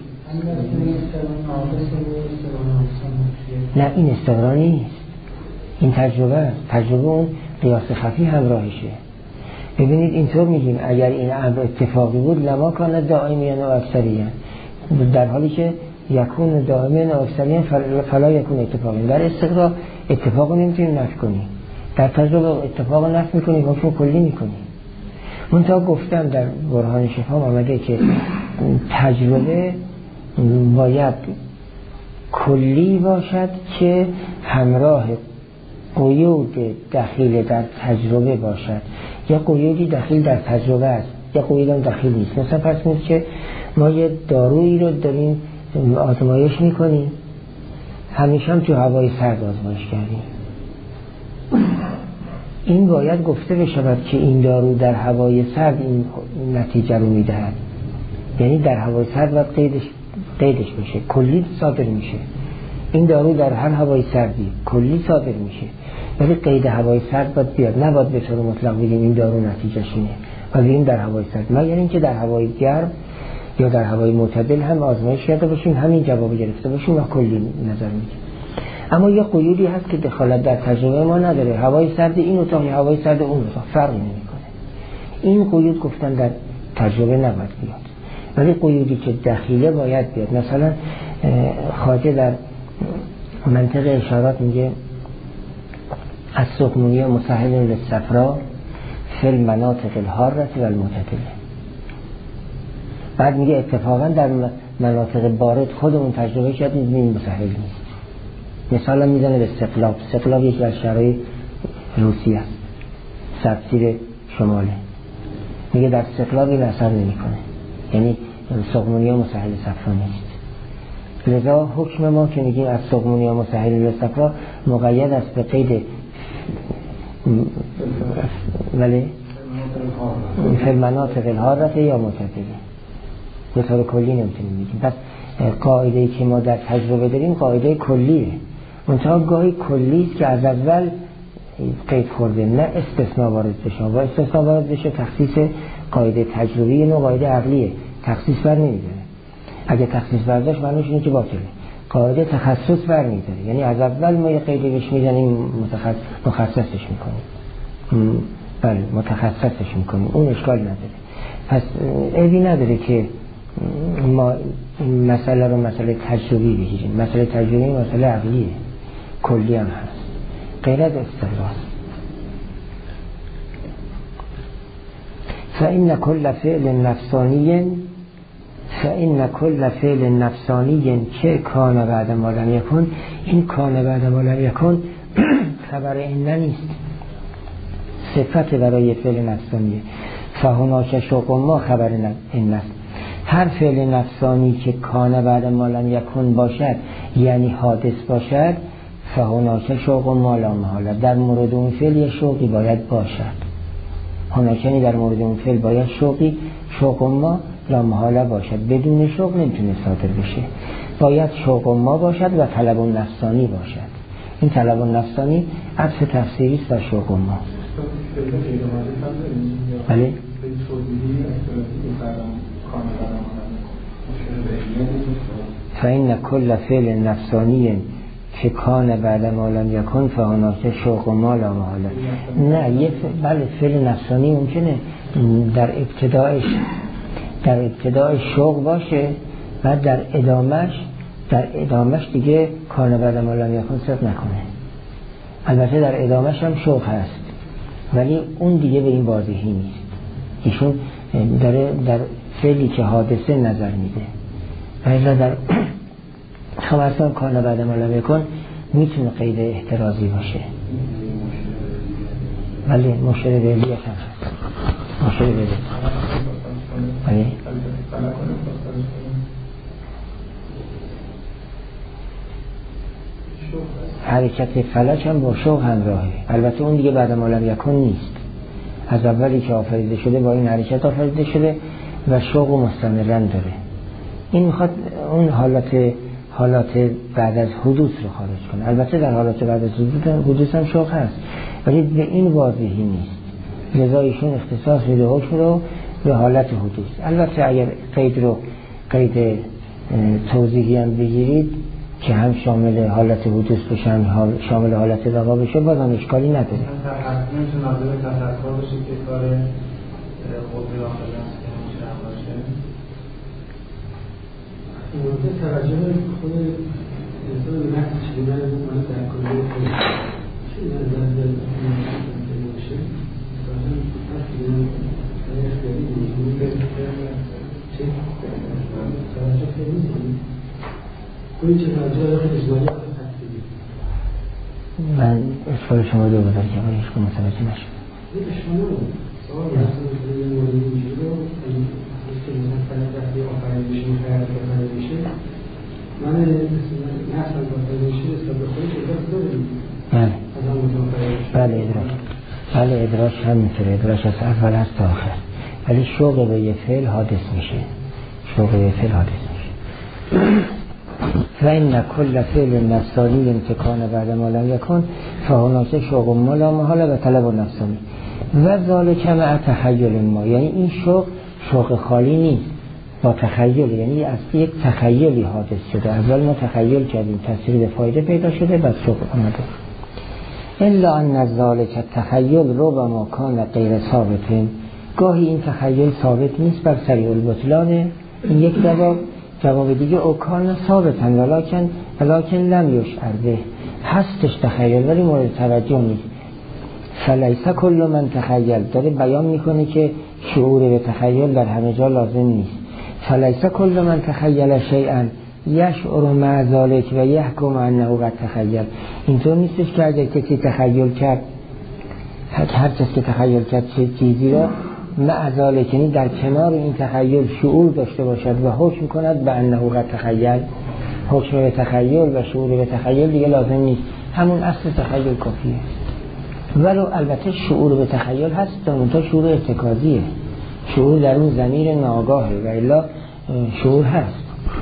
نه این استقرار نیست، این تجربه است. تجربه اون قیاس خفی همراهشه. ببینید اینطور میگیم اگر این امر اتفاقی بود لما کان دائمیان و اکثریان، در حالی که یکون دائمیان و اکثریان فلا یکون اتفاقی. در استقرار اتفاق رو نمیتونیم نفی کنیم، در تجربه اتفاق رو نفی میکنیم، حکم کلی میکنیم. منتها گفتم در برهان شفا آمده که تجربه باید کلی باشد که همراه قیود دخیل در تجربه باشد. یا قیودی دخیل در تجربه است، یا قیود هم دخیل نیست. مثلا پس میشه که ما یه دارویی رو داریم آزمایش میکنیم، همیشه هم تو هوای سرد آزمایش کردیم. این باید گفته بشود که این دارو در هوای سرد این نتیجه رو میدهد، یعنی در هوای سرد باید قیدش قیدش بشه، کلی صادر میشه. این دارو در هر هوای سردی کلی صادر میشه، ولی قید هوای سرد باید بیاد. نباید به طور مطلق بگیم این دارو نتیجهش اینه و بگیم در هوای سرد، مگر اینکه در هوای گرم یا در هوای معتدل هم آزمایش کرده باشیم، همین جواب گرفته باشیم و کلی نظر میگیم. اما یه قیودی هست که دخالت در تجربه ما نداره، هوای سرد این اتاق یا هوای سرد اون اتاق فرقی نمیکنه. این قیود گفتن در تجربه نباید بیاد، ولی قیودی که دخیله باید بیاد. مثلا خواجه در منطق اشارات میگه از سخنونی مسهل للصفرا فی المناطق الحارة و المعتدله. بعد میگه اتفاقا در مناطق بارد خودمون تجربه کردیم این مسهل نیست. مثلا میزنه به استقلاب. استقلاب یکی از شهرهای روسیه است، سرزیر شماله. میگه در استقلاب این اثر نمیکنه، یعنی سخنونی مسهل صفرا نیست. لذا حکم ما که میگیم از سقمونی یا مسهل للصفرا مقید است به قید ولی فی المناطق الحارة یا معتدله، به طور کلی نمیتونیم بگیم. پس قاعده‌ای که ما در تجربه داریم قاعده کلیه، منتها گاهی کلی است که از اول قید خورده، نه استثناء وارد بشه. و استثناء وارد بشه تخصیص قاعده تجربی نوع قاعده عقلیه، تخصیص بر نمیداره. اگه تخصیص برداشت معنیش اینه که باطله. قاعده تخصص بر میداره، یعنی از اول ما یه قیدی بهش میزنیم متخصص مخصصش میکنیم، بله متخصصش میکنیم، اون اشکال نداره. پس عیبی نداره که ما مسئله رو مسئله تجربی بگیریم. مسئله تجربی مسئله عقلیه، کلی هم هست، غیر از استقرار. فإن كل فعل نفسانی فإن كل فعل نفسانی که کان بعد ما لم یکن، این کان بعد ما لم یکن خبر این نیست، صفت برای فعل نفسانیه. فهناک شوق ما خبر این است. هر فعل نفسانی که کان بعد ما لم یکن باشد، یعنی حادث باشد، فهناک شوق ما لا محاله، در مورد اون فعل یه شوقی باید باشد. هناکنی در مورد اون فعل باید شوقی شوق ما لا محاله باشد، بدون شوق نمیتونه صادر بشه. باید شوق ما باشد و طلب نفسانی باشد. این طلب نفسانی عطف تفسیری است بر شوق ما. بله فإن كل فعل نفسانی که کان بعد ما لم یکن فهناک شوق ما لا محاله. نه یه بله فعل نفسانی ممکنه در ابتدایش در ابتدای شوق باشه و در ادامش در ادامش دیگه کان بعد ما لم یکن صدق نکنه. البته در ادامش هم شوق هست، ولی اون دیگه به این واضحی نیست. ایشون داره در فعلی که حادثه نظر میده، ولی در خمسان کان بعد ما لم یکن میتونه قید احترازی باشه، ولی مشکل بلیت هم هست. مشکل بلیت ولی حرکت فلک هم با شوق همراهه. البته اون دیگه بعد ما لم یکن نیست، از اولی که آفریده شده با این حرکت آفریده شده و شوق و مستمرن داره. این میخواد اون حالات حالات بعد از حدوث رو خارج کنه. البته در حالات بعد از حدوث هم شوق هست، ولی به این واضحی نیست. لذا ایشون اختصاص میده حکم رو به حالت حدوث. البته اگر قید رو قید توضیحی هم بگیرید که هم شامل حالت حدوث بشه هم شامل حالت بقا بشه، بازم اشکالی نداره. میشه ناظر تفکر بشه که کار قوه داخلی است که میشه باشه. مورد توجه خود انسان به نفس چیدن من در کلی خود چه نظر در ممکن باشه مثلا اصلی در اختیاری نیزونی که چه توجه خیلی نیزونی کنی چه توجه داخل اجمالی آقای تکتیبی. من اشکال شما دو بودم که آقای اشکال متوجه نشد. این اشکال رو سوال رسول کنی مورد اینجور رو که مثلا وقتی آفرین بشه میخواهد آفرین بشه من نفسم آفرین بشه نسبت به خودش ادراک داریم. بله بله ادراک بله ادراک هم میتونه ادراک از اول هست تا آخر، ولی شوق به یه فعل حادث میشه. شوق به یه فعل حادث میشه. و این کل فعل نفسانی امتکان بعد ما لم یکن فهناک شوق ما لا محاله و طلب نفسانی و ذالک مع تخیل ما. یعنی این شوق شوق خالی نیست، با تخیل، یعنی از یک تخیلی حادث شده. اول ما تخیل کردیم، تصویر به فایده پیدا شده، بعد شوق آمده. الا ان ذالک التخیل ربما کان غیر ثابت. گاهی این تخیل ثابت نیست، بر سریع البطلان. این یک جواب. جواب دیگه او کان ثابتن ولکن ولکن لم یشعر به، هستش تخیل ولی مورد توجه نیست. فلیس کل من تخیل، داره بیان میکنه که شعور به تخیل در همه جا لازم نیست. فلیس کل من تخیل شیئا یشعر مع ذلک و یحکم انه قد تخیل. اینطور نیستش که اگر کسی تخیل کرد، هر کس که تخیل کرد چه چیزی را مع ذلک، یعنی در کنار این تخیل شعور داشته باشد و حکم کند به انه قد تخیل. حکم به تخیل و شعور به تخیل دیگه لازم نیست، همون اصل تخیل کافیه. ولو البته شعور به تخیل هست، تا شعور ارتکازیه، شعور در اون ضمیر ناآگاهه، و الا شعور هست.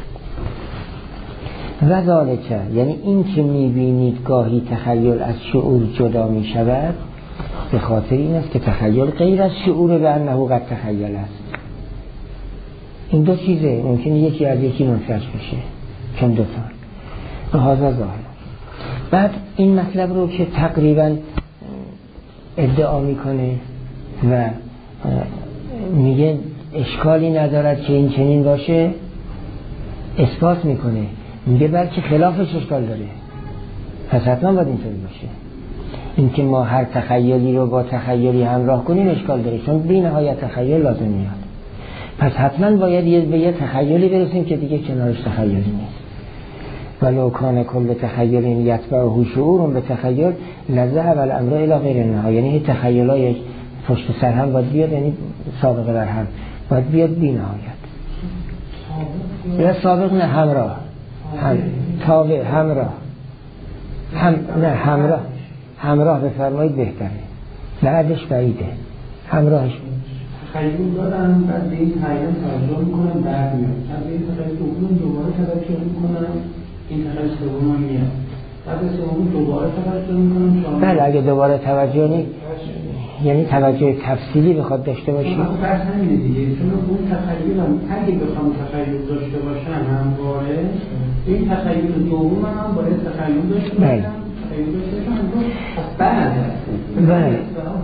و ذالک، یعنی این که میبینید گاهی تخیل از شعور جدا میشود، به خاطر این است که تخیل غیر از شعور به انه قد تخیل است. این دو چیزه، ممکنه یکی از یکی منفعل بشه، چون دو تا هذا ظاهر. بعد این مطلب رو که تقریبا ادعا میکنه و میگه اشکالی ندارد که این چنین باشه، اثبات میکنه. میگه بلکه خلافش اشکال داره، پس حتما باید اینطوری باشه. اینکه ما هر تخیلی رو با تخیلی همراه کنیم اشکال داره، چون بی نهایت تخیل لازم میاد. پس حتما باید یه به یه تخیلی برسیم که دیگه کنارش تخیلی نیست. ولو کان کل تخیل یتبعه شعور به تخیل لذهب الامر الی غیر النهایه. یعنی تخیلای پشت سر هم باید بیاد، یعنی سابقه بر هم باید بیاد بی نهایت. یا سابق نه، همراه، هم تابع، همراه، هم نه همراه، همراه بفرمایید بهتره، بعدش بعیده، همراهش تخیل دارم، بعد به این تخیل توجه میکنم، بعد میاد، بعد به این تخیل دوم دوباره توجه میکنم، این تخیل سوم میاد، بعد سوم دوباره توجه میکنم. بله اگه دوباره توجه نی یعنی توجه تفصیلی بخواد داشته باشی. خب فرض همینه دیگه، چون اون تخیلم اگه بخوام تخیل داشته باشم همواره، این تخیل دوم هم باید تخیل داشته باشم. بله. تخیل داشته باشم پس بعد بله.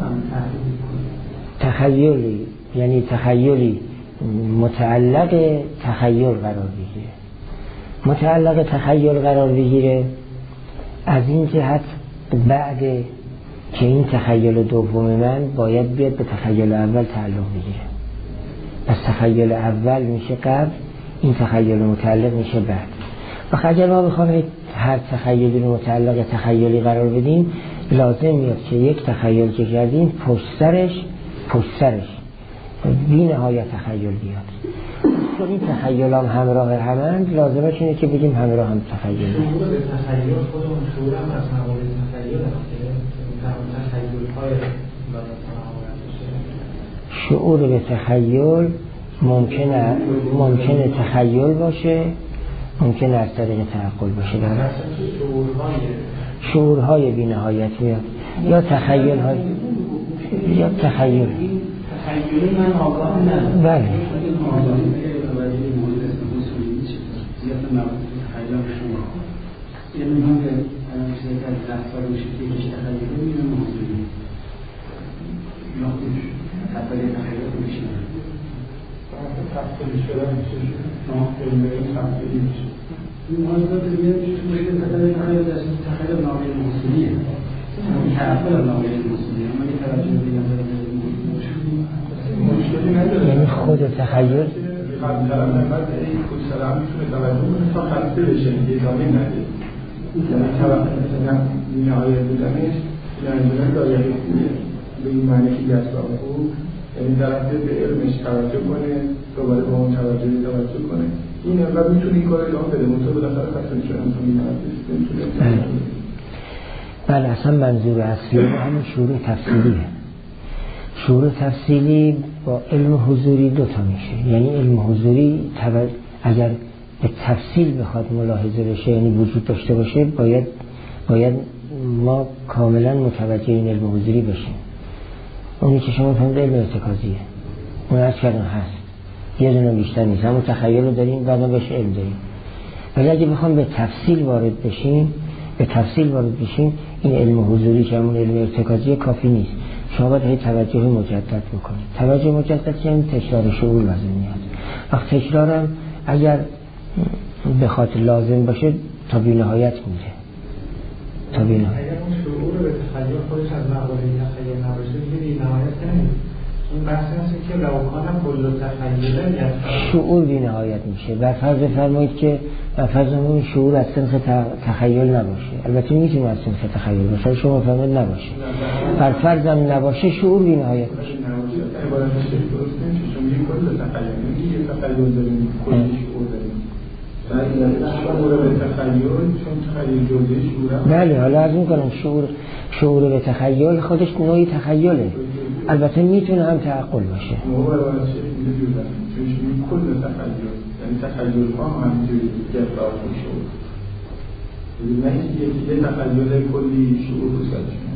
تخیلی یعنی تخیلی متعلق تخیل قرار بگیره. متعلق تخیل قرار بگیره از این جهت بعد که این تخیل دوم من باید بیاد به تخیل اول تعلق بگیره. پس تخیل اول میشه قبل، این تخیل متعلق میشه بعد. و اگر ما بخوایم هر تخیلی رو متعلق تخیلی قرار بدیم لازم میاد که یک تخیل که کردیم پشت سرش پشت سرش بی نهایت تخیل بیاد. چون این تخیل هم همراه همند لازمه اینه که بگیم همراه هم تخیل. شعور به تخیل خودمون شعور هم از موارد تخیل هست. شعور به تخیل ممکنه ممکنه تخیل باشه، ممکنه از طریق تعقل باشه. در شعورهای بی نهایت میاد یا تخیل های یا تخیل تخیلی من آگاه ندارم. بله یعنی هم که چیزی که از رفتار میشه که هیچ تخیلی میره موضوعی یا خوش تفریه تخیلی میشه تفصیلی شده میشه علمه تفصیلی میشه این موضوعات دیگه مشکل تخیلی تخیلی در تخیلی ناقل موضوعیه همین تعقل ناقل موضوعیه اما یه توجه دیگه مشکلی نداره. یعنی خود تخیل قبل طرف نمت این خود سرم میتونه توجه کنه تا خسته بشه ادامه نده. یعنی توقع نهایت بودنش لنجونه دایقی خوبه به این معنی که گستاخ خوب یعنی طرف به علمش توجه کنه دوباره با اون توجه توجه کنه این اول میتونه این کار ادامه بده منطقه بالاخره خسته میشه همونطور میتونه بله اصلا منظور اصلی همین شعور تفصیلیه. شعور تفصیلی با علم حضوری دوتا میشه. یعنی علم حضوری اگر به تفصیل بخواد ملاحظه بشه یعنی وجود داشته باشه باید باید ما کاملا متوجه این علم حضوری بشیم. اونی که شما فهمید علم ارتکازیه اون از کردن هست یه دونه بیشتر نیست همون تخیل رو داریم بعدا بهش علم داریم. ولی اگه بخوام به تفصیل وارد بشیم به تفصیل وارد بشیم این علم حضوری که همون علم ارتکازی کافی نیست. شما باید هی توجه مجدد بکنید. توجه مجدد که این تکرار شعور لازم میاد. وقت تکرارم اگر بخاطر لازم باشه تا بی نهایت میره تا بی نهایت. اگر اون شعور به تخیل خودش از موارد تخیل نباشه دیگه بی نهایت نمیشه. این بحث هست که لوکانم کل تخیله شعور بی نهایت میشه. بر فرض فرمایید که بر فرض اون شعور از صنف تخیل نباشه. البته میتونه از صنف تخیل باشه شما فرمایید نباشه. بر فرض هم نباشه شعور بی نهایت میشه. عبارت میشه درست نمیشه چون میگه کل تخیل میگه تخیل داریم کل شعور داریم. شعور به تخیل چون تخیل جزئی شعور. بله حالا از میکنم شعور شعور به تخیل خودش نوعی تخیله. البته میتونه هم تعقل باشه. موضوع باید چه اینجوری بزنیم چون این کل تخیل یعنی تخیل ها هم همینجوری گفتار شعور. نه اینکه یه تخیل کلی شعور رو سرشون.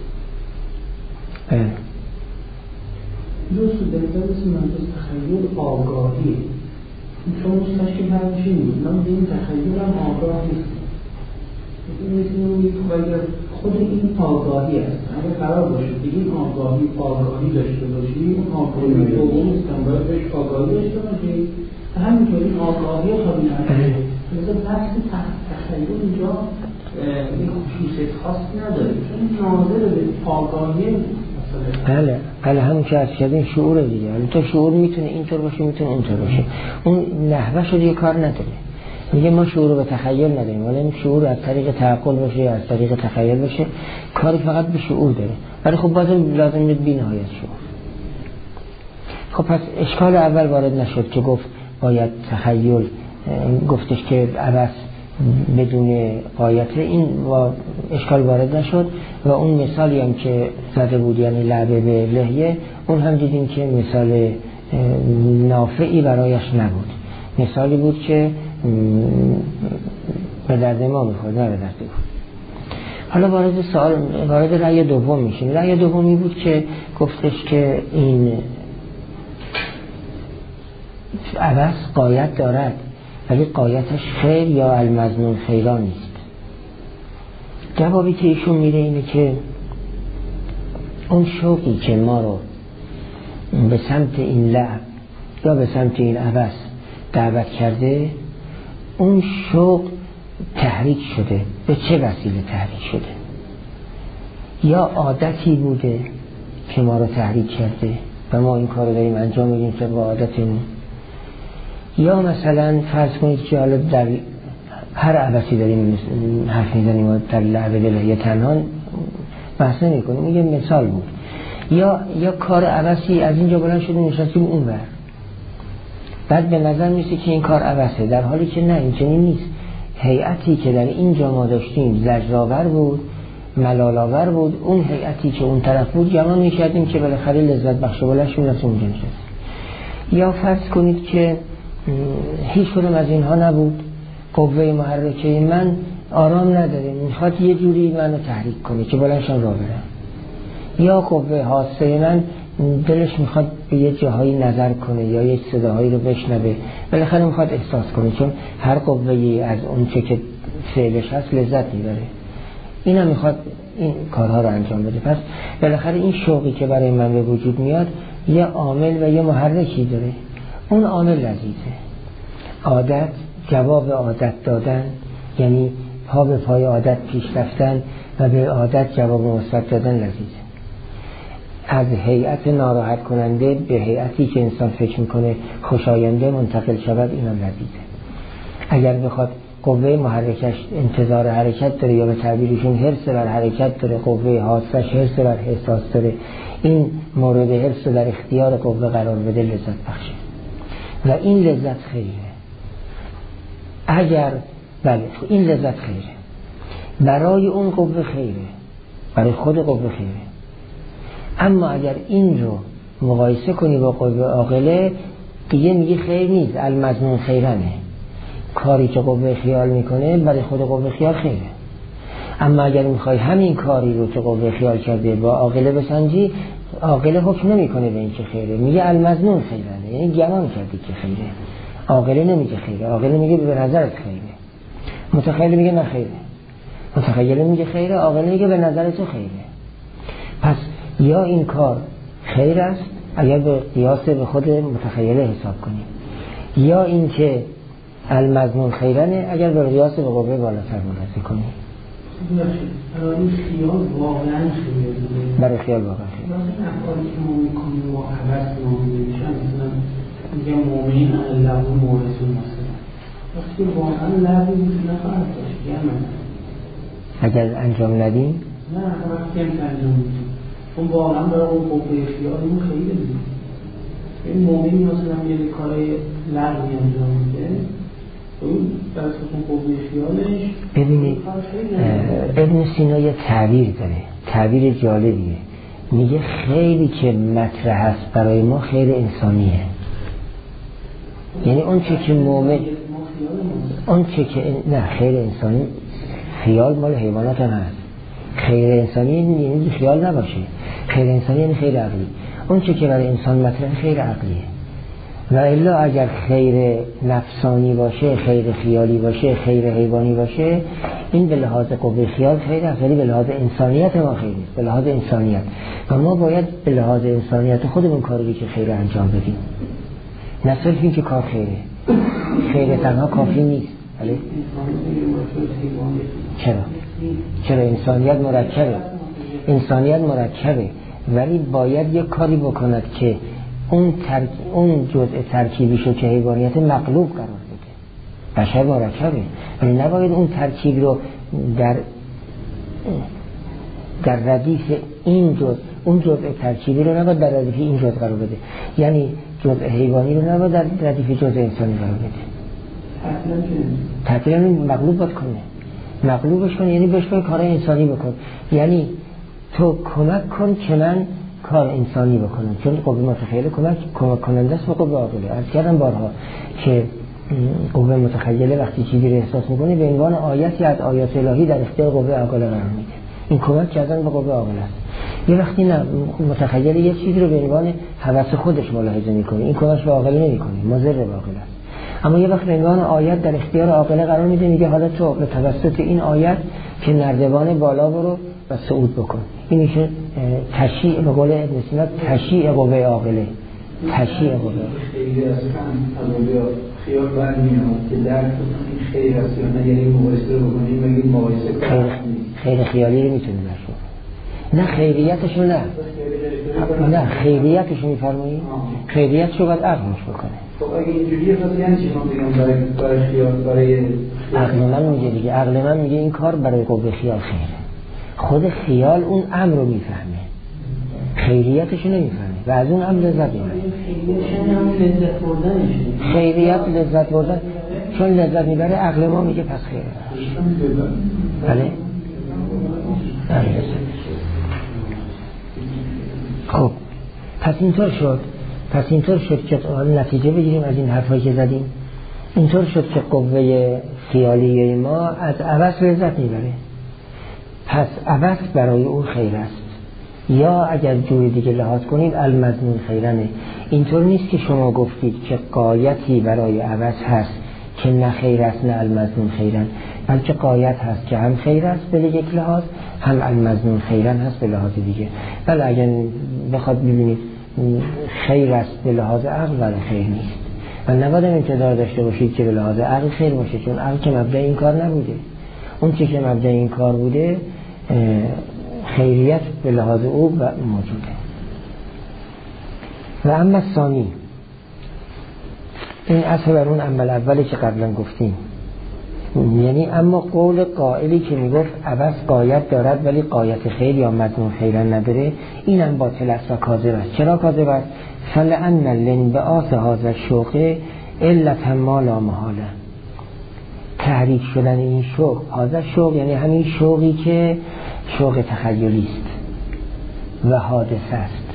بله. دوست دارید مثل منطق تخیل آگاهی چون مستشکل هرچی نیست من به این تخیل هم آگاه نیست میتونم خود این آگاهی است اگر قرار باشه دیگه این آگاهی آگاهی داشته باشیم آگاهی دوم استن باید بهش آگاهی داشته باشیم و همینطور این آگاهی خواهی نشده مثل بحث تخیل اینجا یک خصوصیت خاصی نداره چون ناظر به آگاهی بله بله همون که از کردیم شعور دیگه. حالا تو شعور میتونه اینطور باشه میتونه اونطور باشه اون نحوه رو دیگه کار نداره. میگه ما شعور به تخیل نداریم ولی این شعور از طریق تعقل باشه یا از طریق تخیل باشه کاری فقط به شعور داره ولی خب بازم لازم نیست بی نهایت شعور. خب پس اشکال اول وارد نشد که گفت باید تخیل گفتش که عبث بدون قایت این و اشکال وارد نشد و اون مثالی هم که زده بود یعنی لعبه به لحیه اون هم دیدیم که مثال نافعی برایش نبود. مثالی بود که به درد ما میخورد نه به درد بود. حالا وارد سوال وارد رأی دوم میشیم. رأی دومی بود که گفتش که این عبث قایت دارد ولی قایتش خیر یا المظنون خیرا نیست. جوابی که ایشون میده اینه که اون شوقی که ما رو به سمت این لعب یا به سمت این عبث دعوت کرده اون شوق تحریک شده. به چه وسیله تحریک شده؟ یا عادتی بوده که ما رو تحریک کرده و ما این کار رو داریم انجام میدیم طبق عادتمون، یا مثلا فرض کنید که حالا در هر عباسی داریم حرف میزنیم و در لعبه دلهی تنها بحث نمی کنیم. یه مثال بود. یا یا کار عباسی از اینجا بلند شده نشستیم اون بر، بعد به نظر میسه که این کار عباسه، در حالی که نه، این چنین نیست. هیئتی که در اینجا ما داشتیم زجرآور بود، ملال‌آور بود. اون هیئتی که اون طرف بود جمع می‌کردیم که بالاخره لذت بخش بلش می‌رسه اونجا نشست. یا فرض کنید که هیچ کدوم از اینها نبود، قوه محرکه من آرام نداره، میخواد یه جوری منو تحریک کنه که بلنشم راه برم. یا قوه حاسه من دلش میخواد به یه جاهایی نظر کنه یا یه صداهایی رو بشنوه، بالاخره میخواد احساس کنه، چون هر قوه‌ای از اون چه که فعلش هست لذت میبره. اینم میخواد این کارها رو انجام بده. پس بالاخره این شوقی که برای من به وجود میاد یه عامل و یه محرکی داره. اون عامل لذیذه. عادت، جواب عادت دادن، یعنی پا به پای عادت پیش رفتن و به عادت جواب مثبت دادن لذیذه. از هیئت ناراحت کننده به هیئتی که انسان فکر میکنه خوشاینده منتقل شود، اینم لذیذه. اگر بخواد قوه محرکش انتظار حرکت داره یا به تعبیرشون حرص بر حرکت داره، قوه حاسش حرص بر احساس داره، این مورد حرص در اختیار قوه قرار بده لذت بخشه و این لذت خیره. اگر بله این لذت خیره برای اون قوه خیره، برای خود قوه خیره. اما اگر این رو مقایسه کنی با قوه عاقله دیگه میگه خیر نیست، المظنون خیرنه. کاری که قوه خیال میکنه برای خود قوه خیال خیره. اما اگر میخوای همین کاری رو که قوه خیال کرده با عاقله بسنجی، عاقله حکم نمیکنه به این که خیره، میگه المظنون خیرنه، یعنی گمان کردی که خیره. عاقله نمیگه خیره، عاقله میگه به نظرت خیره. متخیل میگه نه خیره، متخیل میگه خیره، عاقله میگه به نظر تو خیره. پس یا این کار خیر است اگر به قیاس به خود متخیله حساب کنیم، یا این که المظنون خیرنه اگر به قیاس به قوه بالاتر ملاحظه کنیم. برای خیال واقعا خیره، برای خیال واقعا خیره. مثلا افعالی که ما میکنیم و عوض نامیده میشن، مثلا میگم مومنین لبو مورسون مثلا، وقتی واقعا لبو نخواهد داشت گرمه اگر انجام ندیم؟ نه وقتی هم انجام ندیم اون واقعا برای اون قوه خیال اون خیلی دیم. این مومنی مثلا یه کارای لغوی انجام میده، اون در اساس اون قوه خیالش. ببینید ابن سینا یه تعبیر داره، تعبیر جالبیه، میگه خیلی که مطرح هست برای ما خیر انسانیه. یعنی اون چه که مومن، اون چه که نه خیر انسانی، خیال مال حیوانات هم هست. خیر انسانی یعنی خیال نباشه، خیر انسانی یعنی خیر عقلی. اون چه که برای انسان مطرح خیر عقلیه. و الا اگر خیر نفسانی باشه، خیر خیالی باشه، خیر حیوانی باشه، این به لحاظ قوه خیال خیر است، ولی به لحاظ انسانیت ما خیر نیست. به لحاظ انسانیت و ما باید به لحاظ انسانیت خودمون کاری که خیر انجام بدیم، نه صرف این که کار خیره. خیر تنها کافی نیست. بله؟ چرا؟ چرا انسانیت مرکبه، انسانیت مرکبه، ولی باید یک کاری بکند که اون ترک... اون جزء ترکیبیشو که حیوانیت مقلوب قرار بده. بشر مرکبه، ولی نباید اون ترکیب رو در در ردیف این جزء، اون جزء ترکیبی رو نباید در ردیف این جزء قرار بده، یعنی جزء حیوانی رو نباید در ردیف جزء انسانی قرار بده. تعطیل این مغلوب باید کنه، مغلوبش کن یعنی بهش باید کار انسانی بکن، یعنی تو کمک کن که من کار انسانی بکنم، چون قوه متخیله کمک کمک کننده است به قوه عاقله. عرض کردم بارها که قوه متخیله وقتی چیزی رو احساس میکنه به عنوان آیتی از آیات الهی در اختیار قوه عاقله قرار میده، این کمک کردن به قوه عاقله است. یه وقتی نه متخیله یه چیزی رو به عنوان هوس خودش ملاحظه میکنه، این کمک به عاقله نمیکنه، مضر به عاقله است. اما یه وقت به عنوان آیت در اختیار عاقله قرار میده، میگه حالا تو به توسط این آیت که نردبان بالا برو و صعود بکن. این میشه تشیع، به قول ابن سینا تشیع قوه عاقله، تشیع قوه. خیلی از خیال برمیاد که درک این خیر است یا نه، یعنی مقایسه بکنیم بگیم مقایسه خیر خیر خیالی رو میتونه نشون، نه خیریتشو نه نه خیریتشو میفرمایید، خیریتشو باید عقلش بکنه. خب اگه اینجوریه پس یعنی چی ما بگم برای برای خیال برای عقل من میگه دیگه، عقل من میگه این کار برای قوه خیال خیره. خود خیال اون امر رو میفهمه، خیریتش رو نمیفهمه و از اون امر لذت میبره. خیریت لذت بردن، چون لذت میبره عقل ما میگه پس خیره. بله خب پس اینطور شد پس اینطور شد که نتیجه بگیریم از این حرفایی که زدیم. اینطور شد که قوه خیالی ما از عوض لذت میبره، پس عوض برای او خیر است. یا اگر جوری دیگه لحاظ کنید المضمون خیرنه. اینطور نیست که شما گفتید که قایتی برای عوض هست که نه خیر است نه المضمون خیرن، بلکه قایت هست که هم خیر است به یک لحاظ، هم المضمون خیرن هست به لحاظ دیگه. بله اگر بخواد ببینید خیر است به لحاظ عقل ولی خیر نیست و نباید انتظار داشته باشید که به لحاظ عقل خیر باشه، چون عقل که مبدأ این کار نبوده. اون چی که مبدأ این کار بوده خیریت به لحاظ او موجوده. و اما ثانی، این اصل بر اون عمل اولی که قبلا گفتیم، یعنی اما قول قائلی که میگفت عوض قایت دارد ولی قایت خیر یا مضمون خیرن نداره، اینم باطل است و کاذب است. چرا کاذب است؟ فلأن لانبعاث هذا الشوق علت ما لا محاله. تحریک شدن این شوق، هذا شوق یعنی همین شوقی که شوق تخیلی است و حادثه است،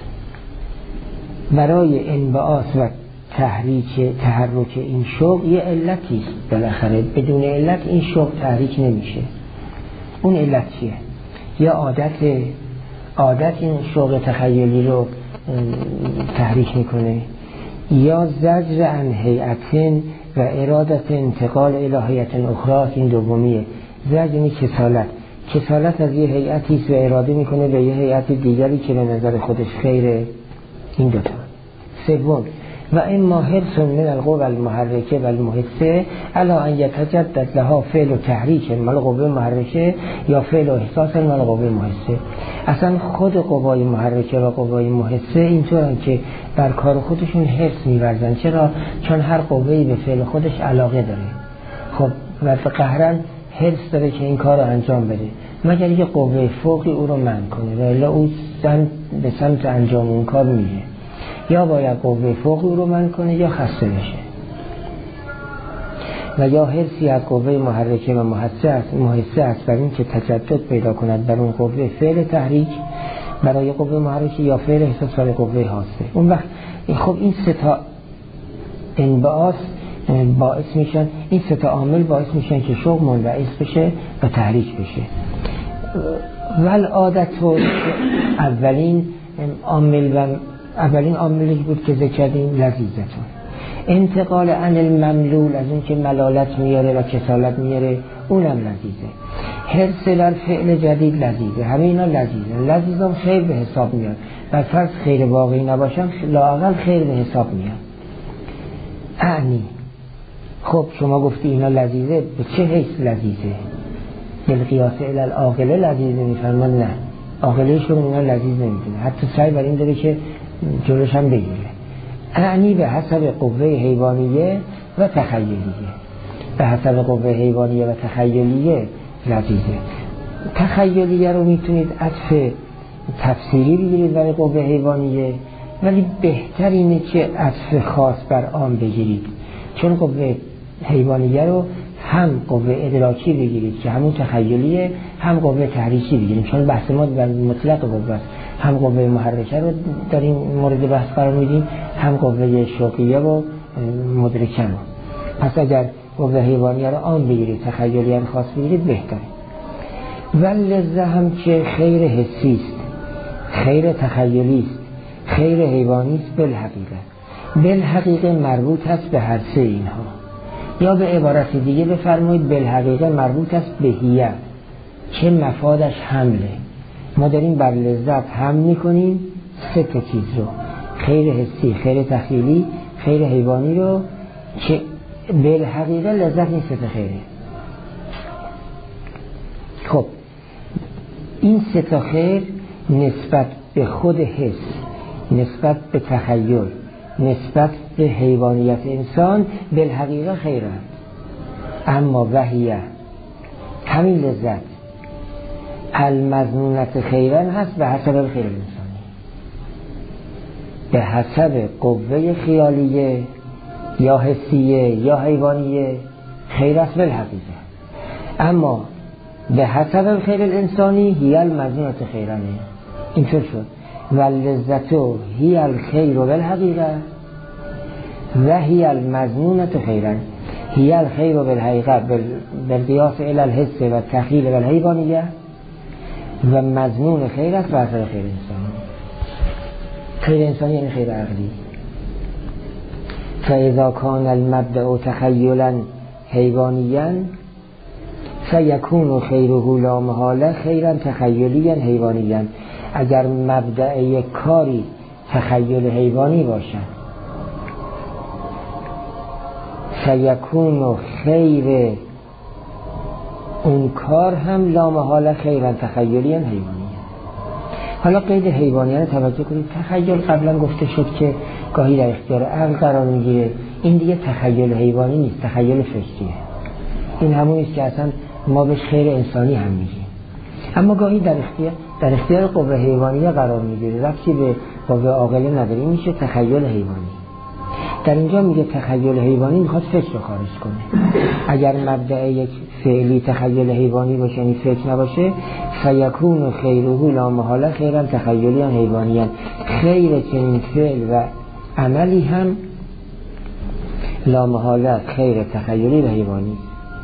برای انبعاث و تحریک تحرک این شوق یه علتی است. بالاخره بدون علت این شوق تحریک نمیشه. اون علت چیه؟ یا عادت عادت این شوق تخیلی رو تحریک میکنه، یا زجر عن هیئتن و ارادت انتقال الهیت اخرى. این دومیه. زجر یعنی کسالت، کسالت از یه هیئتی است و اراده میکنه به یه هیئت دیگری که به نظر خودش خیره. این دوتا. سوم، و اما حرص من القوى المحرکه و المحسه علی ان یتجدد لها فعل و تحریک مال قوه محرکه یا فعل و احساس مال قوه محسه. اصلا خود قوای محرکه و قوای محسه اینطورن که بر کار خودشون حرص می‌ورزن. چرا؟ چون هر قوه‌ای به فعل خودش علاقه داره. خب و قهرن حرص داره که این کار رو انجام بده، مگر اینکه قوه فوقی او رو منع کنه و الا او به سمت انجام اون کار میره. یا باید قوه فوقی او رو منع کنه یا خسته بشه. و یا حرصی از قوه محرکه و محسه است محسه است بر این که تجدد پیدا کند بر اون قوه فعل تحریک برای قوه محرکه یا فعل احساس برای قوه حاسه. اون وقت خب این سه تا انبعاث باعث میشن، این سه تا عامل باعث میشن که شوق منبعث بشه و تحریک بشه. ول عادت اولین عامل و اولین عاملی بود که ذکر کردیم لذیذتون، انتقال عن المملول، از اون که ملالت میاره و کسالت میاره اونم لذیذه. حرص بر فعل جدید لذیذه. همه اینا لذیذه. لذیذم خیر به حساب میاد و فرض خیر واقعی نباشم لااقل خیر به حساب میاد. اعنی خب شما گفتی اینا لذیذه، به چه حیث لذیذه؟ بالقیاس الی العاقله لذیذه میفرمان؟ نه، عاقلهشون اینا لذیذ نمیدونه، حتی سعی بر این داره که جلوش هم بگیره. اعنی به حسب قوه حیوانیه و تخیلیه. به حسب قوه حیوانیه و تخیلیه لذیذه. تخیلیه رو میتونید عطف تفسیری بگیرید برای قوه حیوانیه، ولی بهتر اینه که عطف خاص بر آن بگیرید، چون قوه حیوانیه رو هم قوه ادراکی بگیرید که همون تخیلیه، هم قوه تحریکی بگیرید، چون بحث ما در مطلق قوه است. هم قوه محرکه رو در این مورد بحث قرار میدیم، هم قوه شوقیه و مدرکه رو. پس اگر قوه حیوانیه رو آن بگیرید، تخیلیه رو خاص بگیرید بهتره. ولذا هم که خیر حسی است، خیر تخیلی است، خیر حیوانی است، بالحقیقه بالحقیقه مربوط است به هر سه اینها. یا به عبارت دیگه بفرمایید بالحقیقه مربوط است به هیه که مفادش حمله. ما داریم بر لذت حمل میکنیم سه تا چیز رو، خیر حسی، خیر تخیلی، خیر حیوانی رو، که بالحقیقه لذت این سه تا خیره. خب این سه تا خیر نسبت به خود حس، نسبت به تخیل، نسبت به حیوانیت انسان بالحقیقه خیرند. اما وحیه همین لذت المظنونت خیرن هست به حسب خیر انسانی، به حسب قوه خیالیه یا حسیه یا حیوانیه خیر است بالحقیقه. اما به حسب خیر الانسانی هی المظنونت خیرنه. اینطور شد و لذتو هی الخیر بالحقیقه و هی المظنونت خیرن. هی الخیر بالحقیقه بالقیاس الی الحس و تخیل بالحیوانیه و مظنون خیر است و خیر خیر انسانی. خیر انسانی یعنی خیر عقلی. فاذا کان المبدأ تخیلا حیوانیا فیکون خیره لا محاله خیرا تخیلیا حیوانیا. اگر مبدأ یک کاری تخیل حیوانی باشد فیکون خیر اون کار هم لا محاله خیرا تخیلی حیوانی. حالا قید حیوانیان توجه کنید. تخیل قبلا گفته شد که گاهی در اختیار عقل قرار میگیره. این دیگه تخیل حیوانی نیست، تخیل فکریه. این همون است که اصلا ما بهش خیر انسانی هم میگیم. اما گاهی در اختیار در اختیار قوه حیوانیه قرار میگیره، ربطی به قوه عاقله نداره، این میشه تخیل حیوانی. در اینجا میگه تخیل حیوانی میخواد فکر رو خارج کنه. اگر مبدأ یک فعلی تخیل حیوانی باشه یعنی فکر نباشه فیکون خیره لا محاله خیرا تخیلی حیوانیان. خیر چنین فعل و عملی هم لا محاله خیر تخیلی و حیوانی.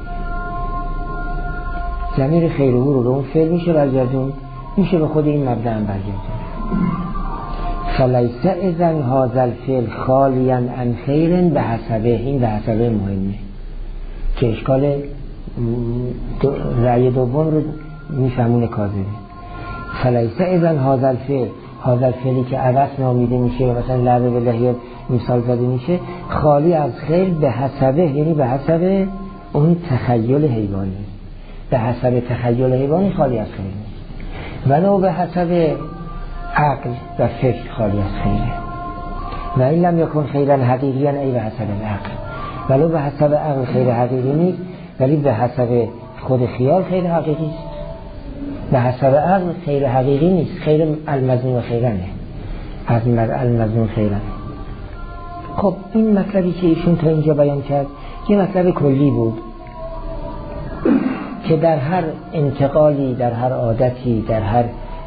ضمیر خیره رو به اون فعل میشه برگردون، میشه به خود این مبدأ هم برگردون. فلیس اذن هذا الفعل خالیا عن خیر به حسبه. این به حسبه مهمه که اشکال دو رأی دوم رو میفهمونه کاذبه. فلیس اذن هذا الفعل، هذا الفعلی که عوض نامیده میشه و مثلا لعبه به لحیه مثال زده میشه خالی از خیر به حسبه، یعنی به حسب اون تخیل حیوانی. به حسب تخیل حیوانی خالی از خیر نیست، ولو به حسب عقل و فکر خالی از خیره. و این لم یکن خیرا حقیقیا ای به حسب العقل، ولو به حسب عقل خیر حقیقی نیست ولی به حسب خود خیال خیر حقیقی است. به حسب عقل خیر حقیقی نیست، خیر المظنون خیرنه، از المظنون خیرنه. خب این مطلبی که ایشون تا اینجا بیان کرد یه مطلب کلی بود که در هر انتقالی، در هر عادتی، در هر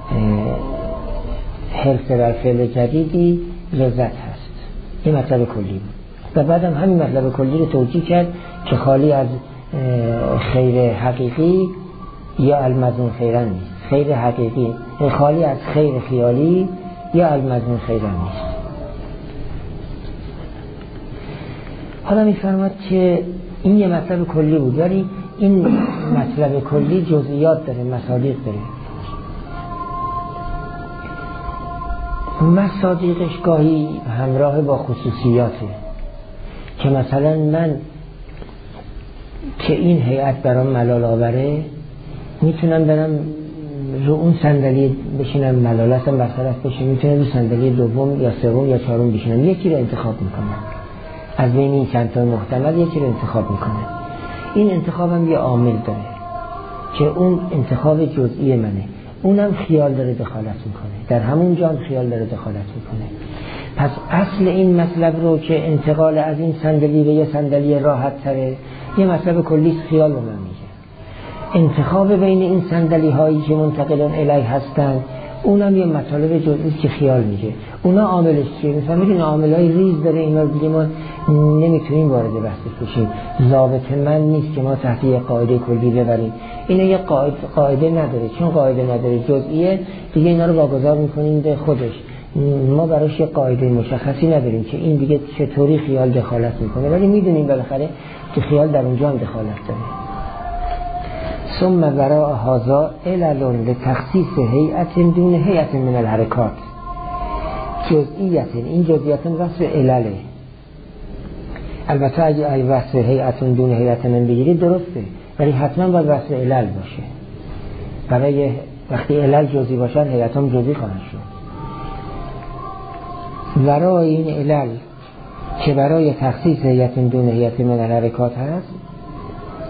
حرف در فعل جدیدی لذت هست. این مطلب کلی بود و بعدم همین مطلب کلی رو توجیه کرد که خالی از خیر حقیقی یا المظنون خیرن نیست. خیر حقیقی خالی از خیر خیالی یا المظنون خیرن نیست. حالا میفرماد که این یه مطلب کلی بود ولی این مطلب کلی جزئیات داره، مصادیق داره. مصادیقش گاهی همراه با خصوصیاته که مثلا من که این هیئت برام ملال آوره میتونم برم رو اون صندلی بشینم، ملالتم برطرف بشه، میتونم رو صندلی دوم یا سوم یا چهارم بشینم، یکی رو انتخاب میکنم از بین این چند تا محتمل یکی رو انتخاب میکنم. این انتخابم یه عامل داره که اون انتخاب جزئی منه، اونم خیال داره دخالت میکنه، در همون جا خیال داره دخالت میکنه. پس اصل این مطلب رو که انتقال از این صندلی به یه صندلی راحت تره یه مطلب کلی خیال رو من میگه. انتخاب بین این صندلی هایی که منتقلان الیه هستن اونم یه مطالب جزئی که خیال میگه. اونا عاملش چیه؟ مثلا میدونی عاملای ریز داره، اینا دیگه ما نمیتونیم وارد بحثش بشیم. ضابط من نیست که ما تحت یه قاعده کلی ببریم. اینا یه قاعده قاعده نداره، چون قاعده نداره جزئیه دیگه اینا رو واگذار میکنیم به خودش. ما براش یه قاعده مشخصی نداریم که این دیگه چطوری خیال دخالت میکنه، ولی میدونیم بالاخره که خیال در اونجا هم دخالت داره. ثم وراء هذا علل لتخصیص هیئت دون هیئت من الحرکات. جزئیت، این جزئیات وصف علله. البته اگه وصف هیئت دون هیئت من بگیرید درسته، ولی حتما باید وصف علل باشه. برای وقتی علل جزئی باشن هیئت هم جزئی خواهند شد. ورای این علل که برای تخصیص هیئت دون هیئت من الحرکات هست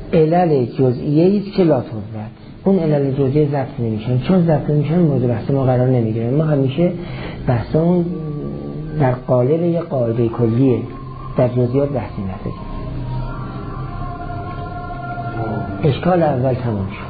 علل جزئیه است که لا توزد، اون علل جزئیه ضبط نمیشن، چون ضبط نمیشن مورد بحث ما قرار نمیگیره. ما همیشه بحث اون در قالب یه قاعده کلیه، در جزئیات بحثی نداریم. اشکال اول تمام شد.